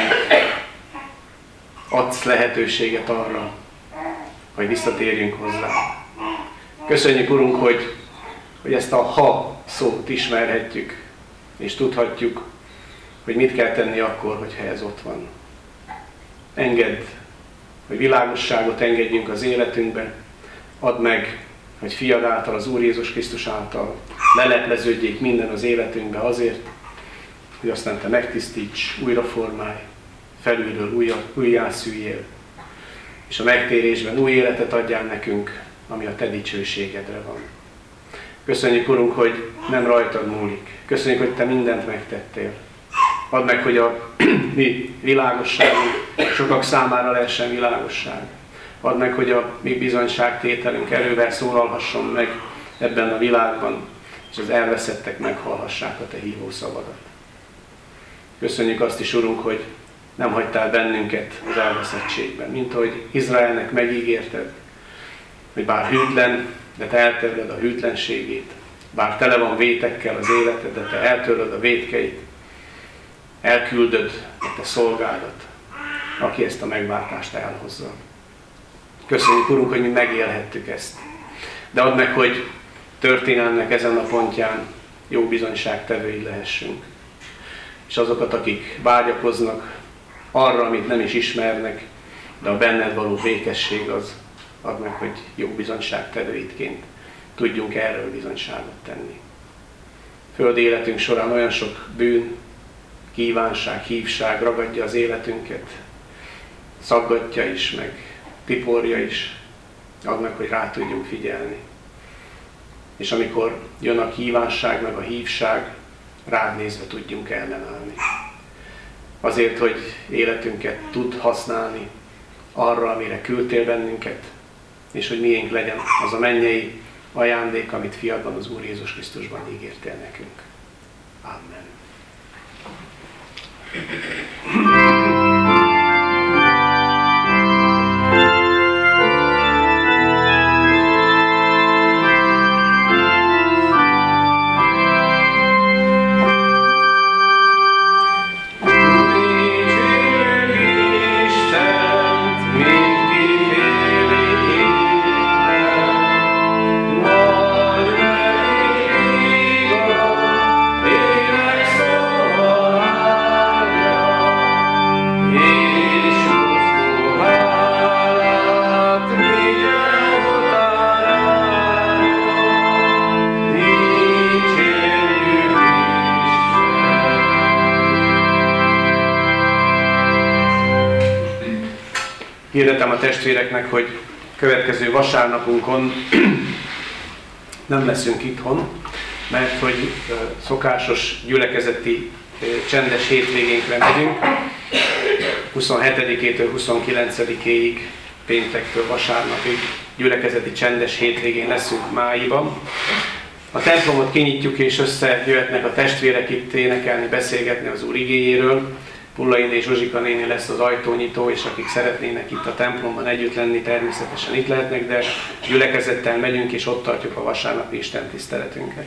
adsz lehetőséget arra, hogy visszatérjünk hozzá. Köszönjük, Urunk, hogy, hogy ezt a ha szót ismerhetjük, és tudhatjuk, hogy mit kell tenni akkor, hogyha ez ott van. Engedd, hogy világosságot engedjünk az életünkbe, add meg, hogy Fiad által, az Úr Jézus Krisztus által lelepleződjék minden az életünkbe azért, hogy aztán te megtisztíts, újraformálj, felülről újra, újjászüljél, és a megtérésben új életet adjál nekünk, ami a te dicsőségedre van. Köszönjük, Urunk, hogy nem rajtad múlik. Köszönjük, hogy te mindent megtettél. Add meg, hogy a mi világosságunk sokak számára lehessen világosság. Add meg, hogy a mi bizonyságtételünk erővel szólalhasson meg ebben a világban, és az elveszettek meghallhassák a te hívó szavadat. Köszönjük azt is, Urunk, hogy nem hagytál bennünket az elveszettségben, mint ahogy Izraelnek megígérted, hogy bár hűtlen, de te eltörlöd a hűtlenségét, bár tele van vétekkel az életed, de te eltörlöd a vétkeit, elküldöd a te szolgádat, aki ezt a megváltást elhozza. Köszönjük, Urunk, hogy mi megélhettük ezt. De add meg, hogy történelmnek ezen a pontján jó bizonyságtevői lehessünk. És azokat, akik vágyakoznak arra, amit nem is ismernek, de a benned való békesség az, add meg, hogy jó bizonyságtevőitként tudjunk erről bizonyságot tenni. Földi életünk során olyan sok bűn, kívánság, hívság ragadja az életünket, szaggatja is, meg tiporja is, add meg, hogy rá tudjunk figyelni. És amikor jön a kívánság, meg a hívság, rád nézve tudjunk ellenállni. Azért, hogy életünket tud használni arra, amire küldtél bennünket, és hogy miénk legyen az a mennyei ajándék, amit fiadban, az Úr Jézus Krisztusban ígértél nekünk. Amen. Hirdetem a testvéreknek, hogy következő vasárnapunkon nem leszünk itthon, mert hogy szokásos gyülekezeti csendes hétvégénkre megyünk. huszonhetedikétől huszonkilencedikéig, péntektől vasárnapig gyülekezeti csendes hétvégén leszünk májban. a templomot kinyitjuk, és összejöhetnek a testvérek itt énekelni, beszélgetni az Úr igéjéről. Pullai és Zsuzsika néni lesz az ajtónyitó, és akik szeretnének itt a templomban együtt lenni, természetesen itt lehetnek, de gyülekezettel megyünk, és ott tartjuk a vasárnapi Isten tiszteletünket.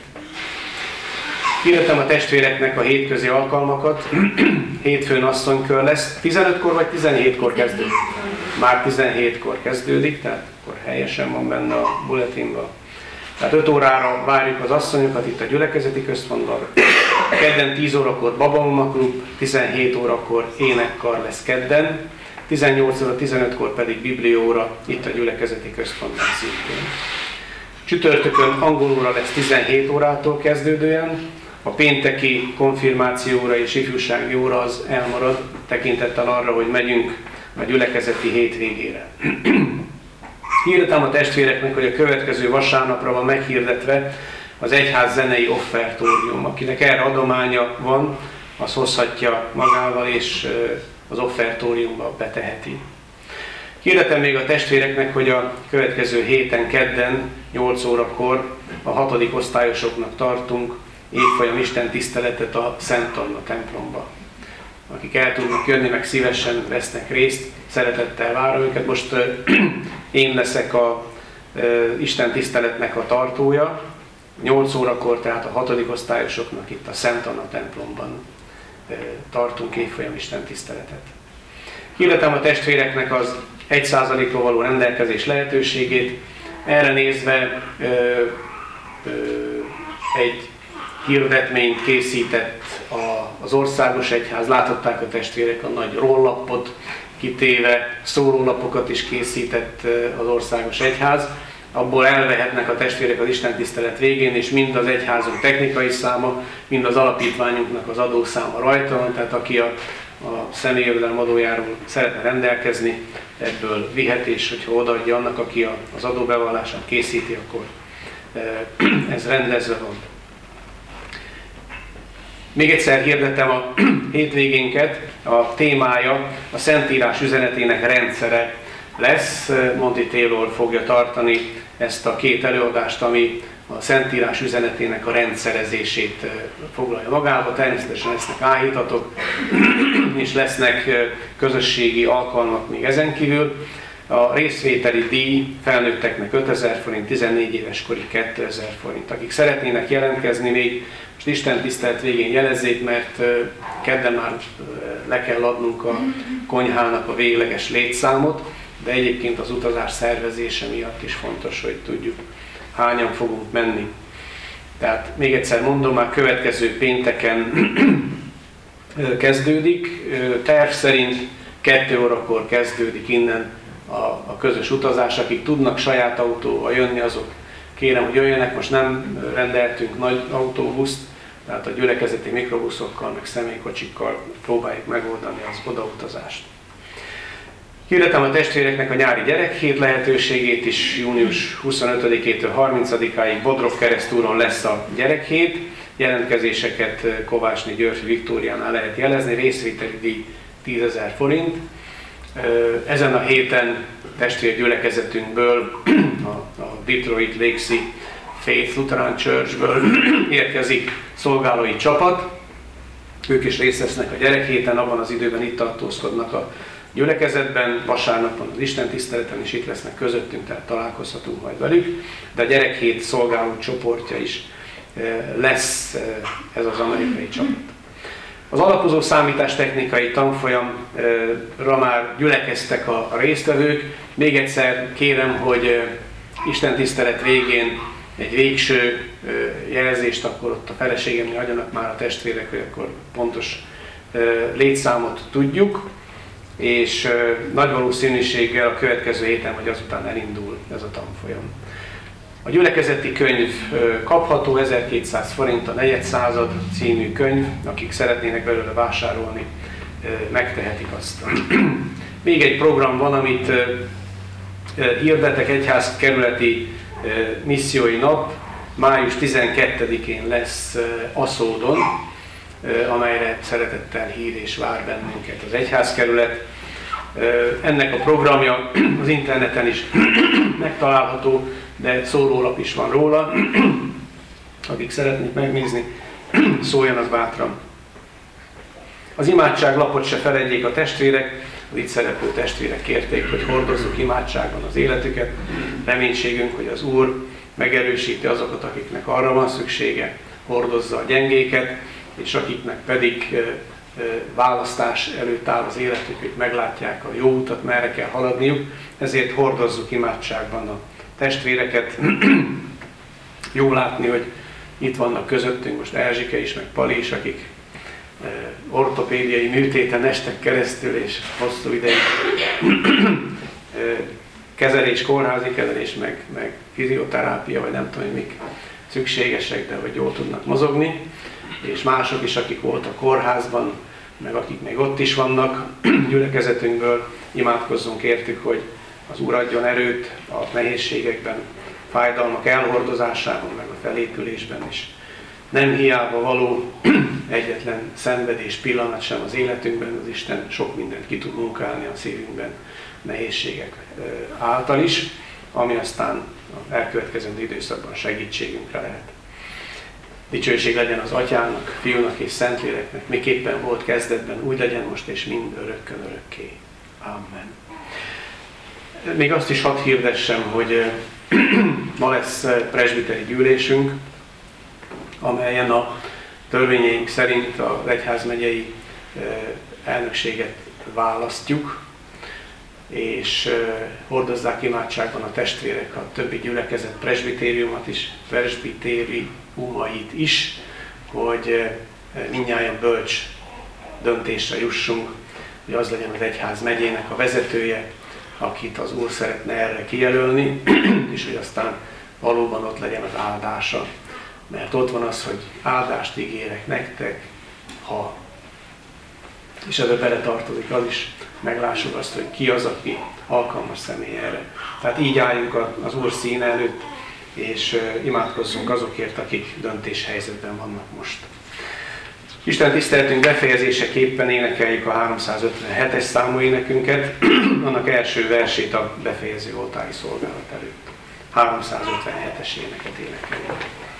Hirdettem a testvéreknek a hétközi alkalmakat. Hétfőn asszonykör lesz. tizenötkor vagy tizenhétkor kezdődik? Már tizenhétkor kezdődik, tehát akkor helyesen van benne a bulletinban. Tehát öt órára várjuk az asszonyokat itt a gyülekezeti központban. Kedden tíz órakor Babauma klub, tizenhét órakor énekkar lesz kedden, tizennyolc óra tizenötkor pedig biblióra itt a gyülekezeti központban szintén. Csütörtökön angolóra lesz tizenhét órától kezdődően, a pénteki konfirmációra és ifjúsági óra az elmarad, tekintettel arra, hogy megyünk a gyülekezeti hétvégére. Hirdetem a testvéreknek, hogy a következő vasárnapra van meghirdetve az egyház zenei offertórium. Akinek erre adománya van, az hozhatja magával, és az offertóriumba beteheti. Hirdetem még a testvéreknek, hogy a következő héten, kedden, nyolc órakor a hatodik osztályosoknak tartunk évfolyam Isten tiszteletet a Szent Anna templomba. Akik el tudnak jönni, meg szívesen vesznek részt, szeretettel várom őket. Most uh, én leszek a uh, Isten tiszteletnek a tartója. nyolc órakor, tehát a hatodik osztályosoknak itt a Szent Anna templomban uh, tartunk évfolyam Isten tiszteletet. Hirdetem a testvéreknek az egy százalékról való rendelkezés lehetőségét. Erre nézve uh, uh, egy hirdetményt készített az Országos Egyház, láthatták a testvérek a nagy rollapot kitéve, szórólapokat is készített az Országos Egyház. Abból elvehetnek a testvérek az istentisztelet végén, és mind az egyházunk technikai száma, mind az alapítványunknak az adószáma rajta van, tehát aki a, a személyjövedelem adójáról szeretne rendelkezni, ebből vihet, és hogyha odaadja annak, aki a, az adóbevallását készíti, akkor ez rendezve van. Még egyszer hirdetem a hétvégénket, a témája a Szentírás üzenetének rendszere lesz. Monty Taylor fogja tartani ezt a két előadást, ami a Szentírás üzenetének a rendszerezését foglalja magába. Természetesen lesznek áhítatok, és lesznek közösségi alkalmak még ezen kívül. A részvételi díj felnőtteknek ötezer forint, tizennégy éves korig kétezer forint. Akik szeretnének jelentkezni, még most Isten tisztelet végén jelezzék, mert kedden már le kell adnunk a konyhának a végleges létszámot, de egyébként az utazás szervezése miatt is fontos, hogy tudjuk, hányan fogunk menni. Tehát még egyszer mondom, már következő pénteken kezdődik. Terv szerint kettő órakor kezdődik innen a, a közös utazás. Akik tudnak saját autóval jönni, azok kérem, hogy jöjjenek. Most nem rendeltünk nagy autóbuszt, tehát a gyülekezeti mikrobuszokkal, meg személykocsikkal próbáljuk megoldani az odautazást. Hirdetem a testvéreknek a nyári gyerekhét lehetőségét is. Június huszonötödikétől harmincadikáig Bodrog keresztúron lesz a gyerekhét. Jelentkezéseket Kovácsné Györfi Viktóriánál lehet jelezni, részvételi díj tízezer forint. Ezen a héten testvérgyülekezetünkből, a Detroit Lakesy Faith Lutheran Churchből érkezik szolgálói csapat. Ők is részt vesznek a gyerekhéten, abban az időben itt tartózkodnak a gyülekezetben, vasárnapon az istentiszteleten is itt lesznek közöttünk, tehát találkozhatunk majd velük, de a gyerekhét szolgáló csoportja is lesz ez az amerikai csapat. Az alapozó számítástechnikai tanfolyamra már gyülekeztek a résztvevők. Még egyszer kérem, hogy istentisztelet végén egy végső jelzést, akkor ott a feleségemnél adjanak már a testvérek, hogy akkor pontos létszámot tudjuk, és nagy valószínűséggel a következő héten vagy azután elindul ez a tanfolyam. A gyülekezeti könyv kapható, ezerkétszáz forint a negyedszázad című könyv, akik szeretnének belőle vásárolni, megtehetik azt. Még egy program van, amit hirdetek, egyházkerületi missziói nap, május tizenkettedikén lesz Aszódon, amelyre szeretettel hív és vár bennünket az egyházkerület. Ennek a programja az interneten is megtalálható, de szórólap is van róla. Akik szeretnék megnézni, szóljanak bátran. Az imádságlapot se feledjék a testvérek, az itt szereplő testvérek kérték, hogy hordozzuk imádságban az életüket. Reménységünk, hogy az Úr megerősíti azokat, akiknek arra van szüksége, hordozza a gyengéket, és akiknek pedig választás előtt áll az életük, hogy meglátják a jó utat, merre kell haladniuk, ezért hordozzuk imádságban a testvéreket. Jó látni, hogy itt vannak közöttünk most Erzsike is, meg Pali is, akik ortopédiai műtéten estek keresztül, és hosszú ideig kezelés, kórházi kezelés, meg, meg fizioterápia, vagy nem tudom, mik szükségesek, de hogy jól tudnak mozogni, és mások is, akik voltak kórházban, meg akik még ott is vannak gyülekezetünkből, imádkozzunk értük, hogy az Úr adjon erőt a nehézségekben, fájdalmak elhordozásában, meg a felépülésben is. Nem hiába való egyetlen szenvedés pillanat sem az életünkben, az Isten sok mindent ki tud munkálni a szívünkben nehézségek által is, ami aztán az elkövetkezendő időszakban segítségünkre lehet. Dicsőség legyen az Atyának, Fiúnak és Szentléleknek, miképpen volt kezdetben, úgy legyen most és mind örökkön örökké. Amen. Még azt is hadd hirdessem, hogy ma lesz presbiteri gyűlésünk, amelyen a törvényeink szerint az egyházmegyei elnökséget választjuk, és hordozzák imádságban a testvérek a többi gyülekezet presbitériumot is, presbitériumait is, hogy mindnyájan bölcs döntésre jussunk, hogy az legyen az egyház megyének a vezetője, akit az Úr szeretne erre kijelölni, és hogy aztán valóban ott legyen az áldása. Mert ott van az, hogy áldást ígérek nektek, ha, és ebbe beletartozik az is, meglássuk azt, hogy ki az, aki alkalmas személy erre. Tehát így álljunk az Úr színe előtt, és imádkozzunk azokért, akik döntéshelyzetben vannak most. Isten tiszteletünk befejezéseképpen énekeljük a háromszázötvenhetes számú énekünket, annak első versét a befejező oltári szolgálat előtt. háromszázötvenhetes éneket énekeljük.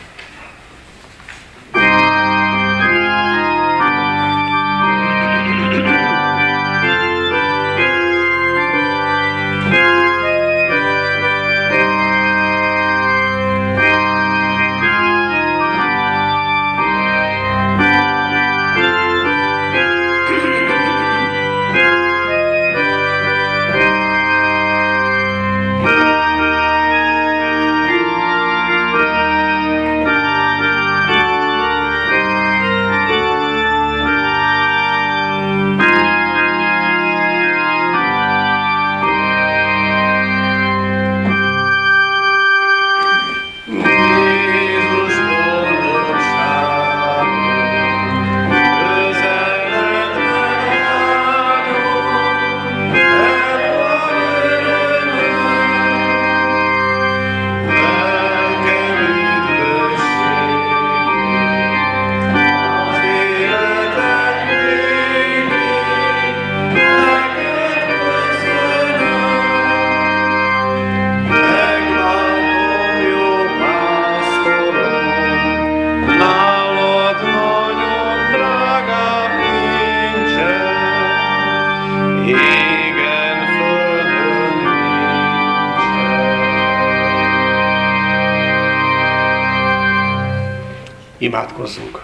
Imádkozzunk.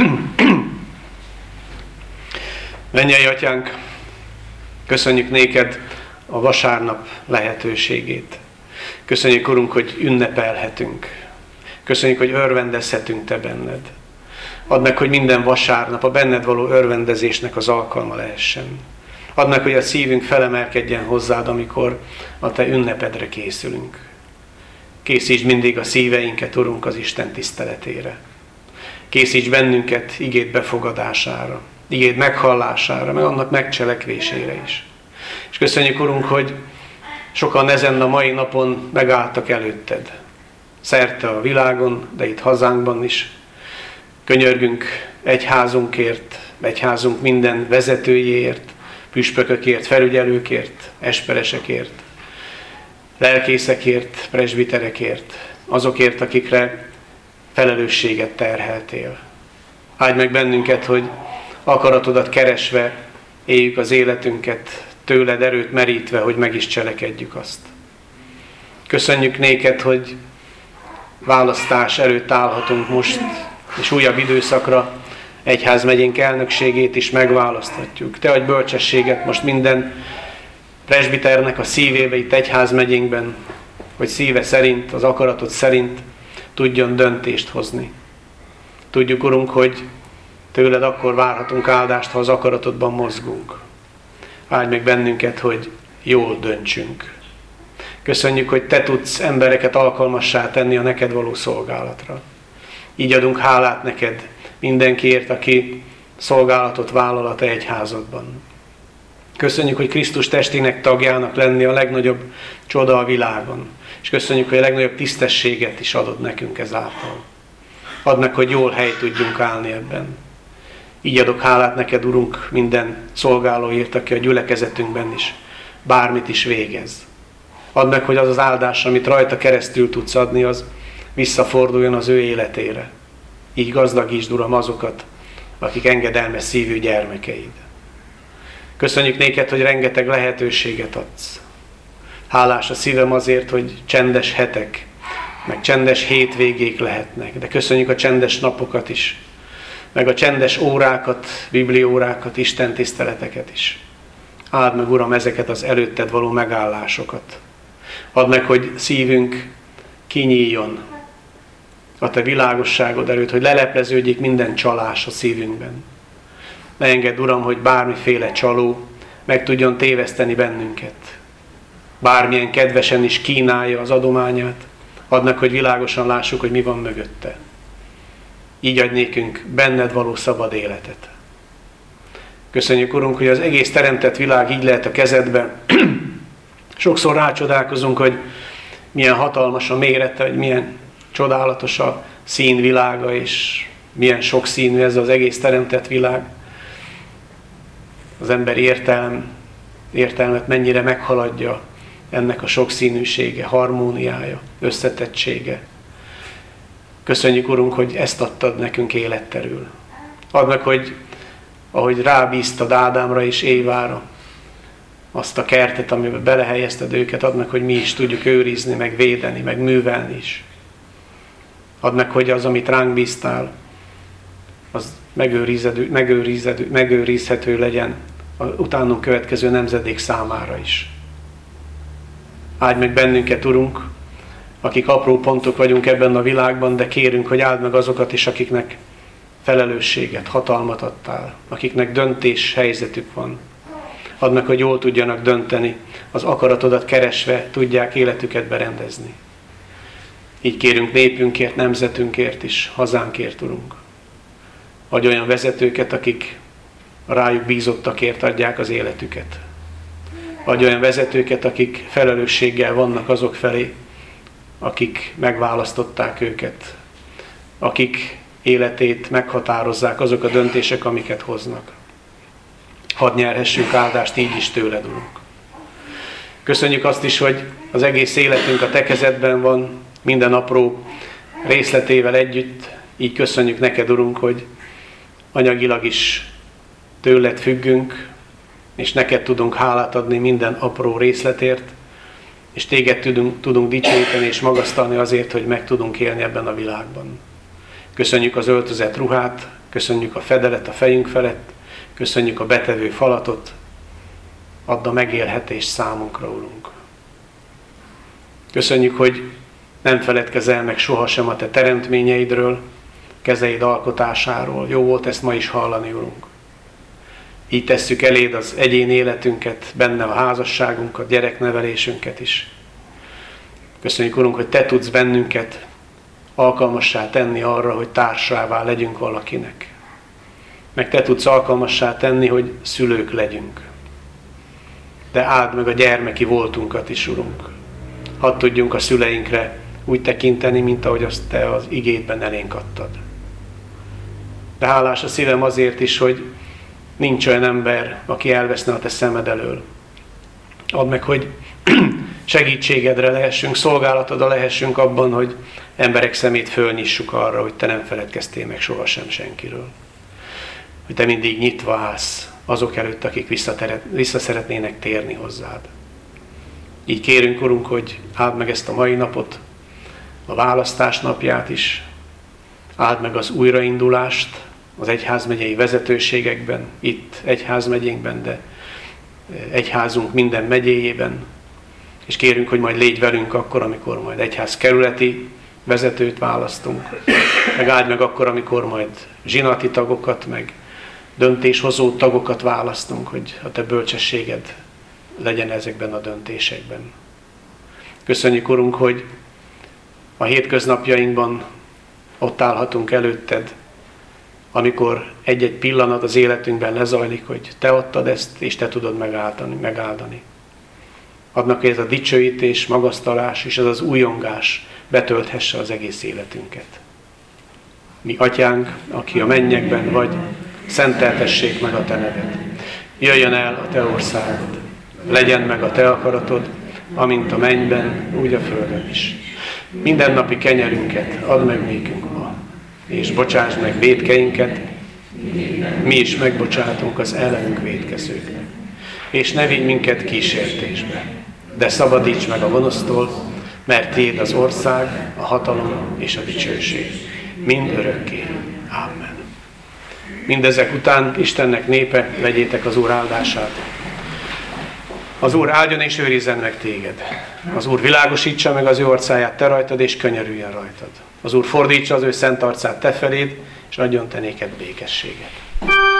Mennyei Atyánk, köszönjük néked a vasárnap lehetőségét. Köszönjük, Urunk, hogy ünnepelhetünk. Köszönjük, hogy örvendezhetünk te benned. Add meg, hogy minden vasárnap a benned való örvendezésnek az alkalma lehessen. Add meg, hogy a szívünk felemelkedjen hozzád, amikor a te ünnepedre készülünk. Készítsd mindig a szíveinket, Urunk, az Isten tiszteletére. Készíts bennünket igéd befogadására, igéd meghallására, meg annak megcselekvésére is. És köszönjük, Urunk, hogy sokan ezen a mai napon megálltak előtted. Szerte a világon, de itt hazánkban is. Könyörgünk egyházunkért, egyházunk minden vezetőjéért, püspökökért, felügyelőkért, esperesekért, lelkészekért, presbiterekért, azokért, akikre felelősséget terheltél. Áldj meg bennünket, hogy akaratodat keresve éljük az életünket, tőled erőt merítve, hogy meg is cselekedjük azt. Köszönjük néked, hogy választás előtt állhatunk most, és újabb időszakra egyházmegyénk elnökségét is megválaszthatjuk. Te adj bölcsességet most minden presbiternek a szívébe itt egyházmegyénkben, hogy szíve szerint, az akaratod szerint tudjon döntést hozni. Tudjuk, Urunk, hogy tőled akkor várhatunk áldást, ha az akaratodban mozgunk. Áldj meg bennünket, hogy jól döntsünk. Köszönjük, hogy te tudsz embereket alkalmassá tenni a neked való szolgálatra. Így adunk hálát neked mindenkiért, aki szolgálatot vállal a te egyházadban. Köszönjük, hogy Krisztus testének tagjának lenni a legnagyobb csoda a világon. És köszönjük, hogy a legnagyobb tisztességet is adod nekünk ezáltal. Add meg, hogy jól hely tudjunk állni ebben. Így adok hálát neked, Urunk, minden szolgálóért, aki a gyülekezetünkben is bármit is végez. Add meg, hogy az az áldás, amit rajta keresztül tudsz adni, az visszaforduljon az ő életére. Így gazdagítsd, Uram, azokat, akik engedelmes szívű gyermekeid. Köszönjük néked, hogy rengeteg lehetőséget adsz. Hálás a szívem azért, hogy csendes hetek, meg csendes hétvégék lehetnek. De köszönjük a csendes napokat is, meg a csendes órákat, bibliórákat, istentiszteleteket is. Áld meg, Uram, ezeket az előtted való megállásokat. Add meg, hogy szívünk kinyíljon a te világosságod előtt, hogy lelepleződjék minden csalás a szívünkben. Ne engedd, Uram, hogy bármiféle csaló meg tudjon téveszteni bennünket. Bármilyen kedvesen is kínálja az adományát, add meg, hogy világosan lássuk, hogy mi van mögötte. Így adj nékünk benned való szabad életet. Köszönjük, Urunk, hogy az egész teremtett világ így lehet a kezedben. Sokszor rácsodálkozunk, hogy milyen hatalmas a mérete, hogy milyen csodálatos a színvilága, és milyen sokszínű ez az egész teremtett világ. Az emberi értelem, értelmet mennyire meghaladja ennek a sokszínűsége, harmóniája, összetettsége. Köszönjük, Urunk, hogy ezt adtad nekünk életterül. Add meg, hogy ahogy rábíztad Ádámra és Évára azt a kertet, amiben belehelyezted őket, add meg, hogy mi is tudjuk őrizni, meg védeni, meg művelni is. Add meg, hogy az, amit ránk bíztál, az megőrizhető, megőrizhető, megőrizhető legyen a utánunk következő nemzedék számára is. Áldj meg bennünket, Urunk, akik apró pontok vagyunk ebben a világban, de kérünk, hogy áld meg azokat is, akiknek felelősséget, hatalmat adtál, akiknek döntés helyzetük van. Add meg, hogy jól tudjanak dönteni, az akaratodat keresve tudják életüket berendezni. Így kérünk népünkért, nemzetünkért is, hazánkért, Urunk. Adj olyan vezetőket, akik a rájuk bízottakért adják az életüket. Adj olyan vezetőket, akik felelősséggel vannak azok felé, akik megválasztották őket, akik életét meghatározzák azok a döntések, amiket hoznak. Hadd nyerhessünk áldást így is tőled, Urunk. Köszönjük azt is, hogy az egész életünk a te kezedben van, minden apró részletével együtt. Így köszönjük neked, Urunk, hogy anyagilag is tőled függünk, és neked tudunk hálát adni minden apró részletért, és téged tudunk, tudunk dicsőíteni és magasztalni azért, hogy meg tudunk élni ebben a világban. Köszönjük az öltözett ruhát, köszönjük a fedelet a fejünk felett, köszönjük a betevő falatot, add a megélhetést számunkra, Urunk. Köszönjük, hogy nem feledkezel meg sohasem a te teremtményeidről, kezeid alkotásáról. Jó volt ezt ma is hallani, Urunk. Így tesszük eléd az egyéni életünket, benne a házasságunkat, gyereknevelésünket is. Köszönjük, Urunk, hogy te tudsz bennünket alkalmassá tenni arra, hogy társává legyünk valakinek. Meg te tudsz alkalmassá tenni, hogy szülők legyünk. De áld meg a gyermeki voltunkat is, Urunk. Hadd tudjunk a szüleinkre úgy tekinteni, mint ahogy azt te az igédben elénk adtad. De hálás a szívem azért is, hogy nincs olyan ember, aki elveszne a te szemed elől. Add meg, hogy segítségedre lehessünk, szolgálatodra lehessünk abban, hogy emberek szemét fölnyissuk arra, hogy te nem feledkeztél meg sohasem senkiről. Hogy te mindig nyitva állsz azok előtt, akik vissza szeretnének térni hozzád. Így kérünk, Urunk, hogy áld meg ezt a mai napot, a választás napját is, áld meg az újraindulást az egyházmegyei vezetőségekben, itt egyházmegyénkben, de egyházunk minden megyéjében, és kérünk, hogy majd légy velünk akkor, amikor majd egyházkerületi vezetőt választunk, meg áld meg akkor, amikor majd zsinati tagokat, meg döntéshozó tagokat választunk, hogy a te bölcsességed legyen ezekben a döntésekben. Köszönjük, Urunk, hogy a hétköznapjainkban ott állhatunk előtted, amikor egy-egy pillanat az életünkben lezajlik, hogy te adtad ezt, és te tudod megáldani. megáldani. Adnak, hogy ez a dicsőítés, magasztalás és ez az újongás betölthesse az egész életünket. Mi Atyánk, aki a mennyekben vagy, szenteltessék meg a te neved. Jöjjön el a te országod, legyen meg a te akaratod, amint a mennyben, úgy a földön is. Mindennapi kenyerünket add meg nékünk ma, és bocsáss meg vétkeinket, mi is megbocsátunk az ellenünk vétkezőknek. És ne vigy minket kísértésbe, de szabadíts meg a gonosztól, mert tiéd az ország, a hatalom és a dicsőség, mind örökké. Amen. Mindezek után Istennek népe, vegyétek az Úr áldását. Az Úr áldjon és őrizzen meg téged. Az Úr világosítsa meg az ő arcáját te rajtad, és könyörüljön rajtad. Az Úr fordítsa az ő szent arcát te feléd, és adjon te néked békességet.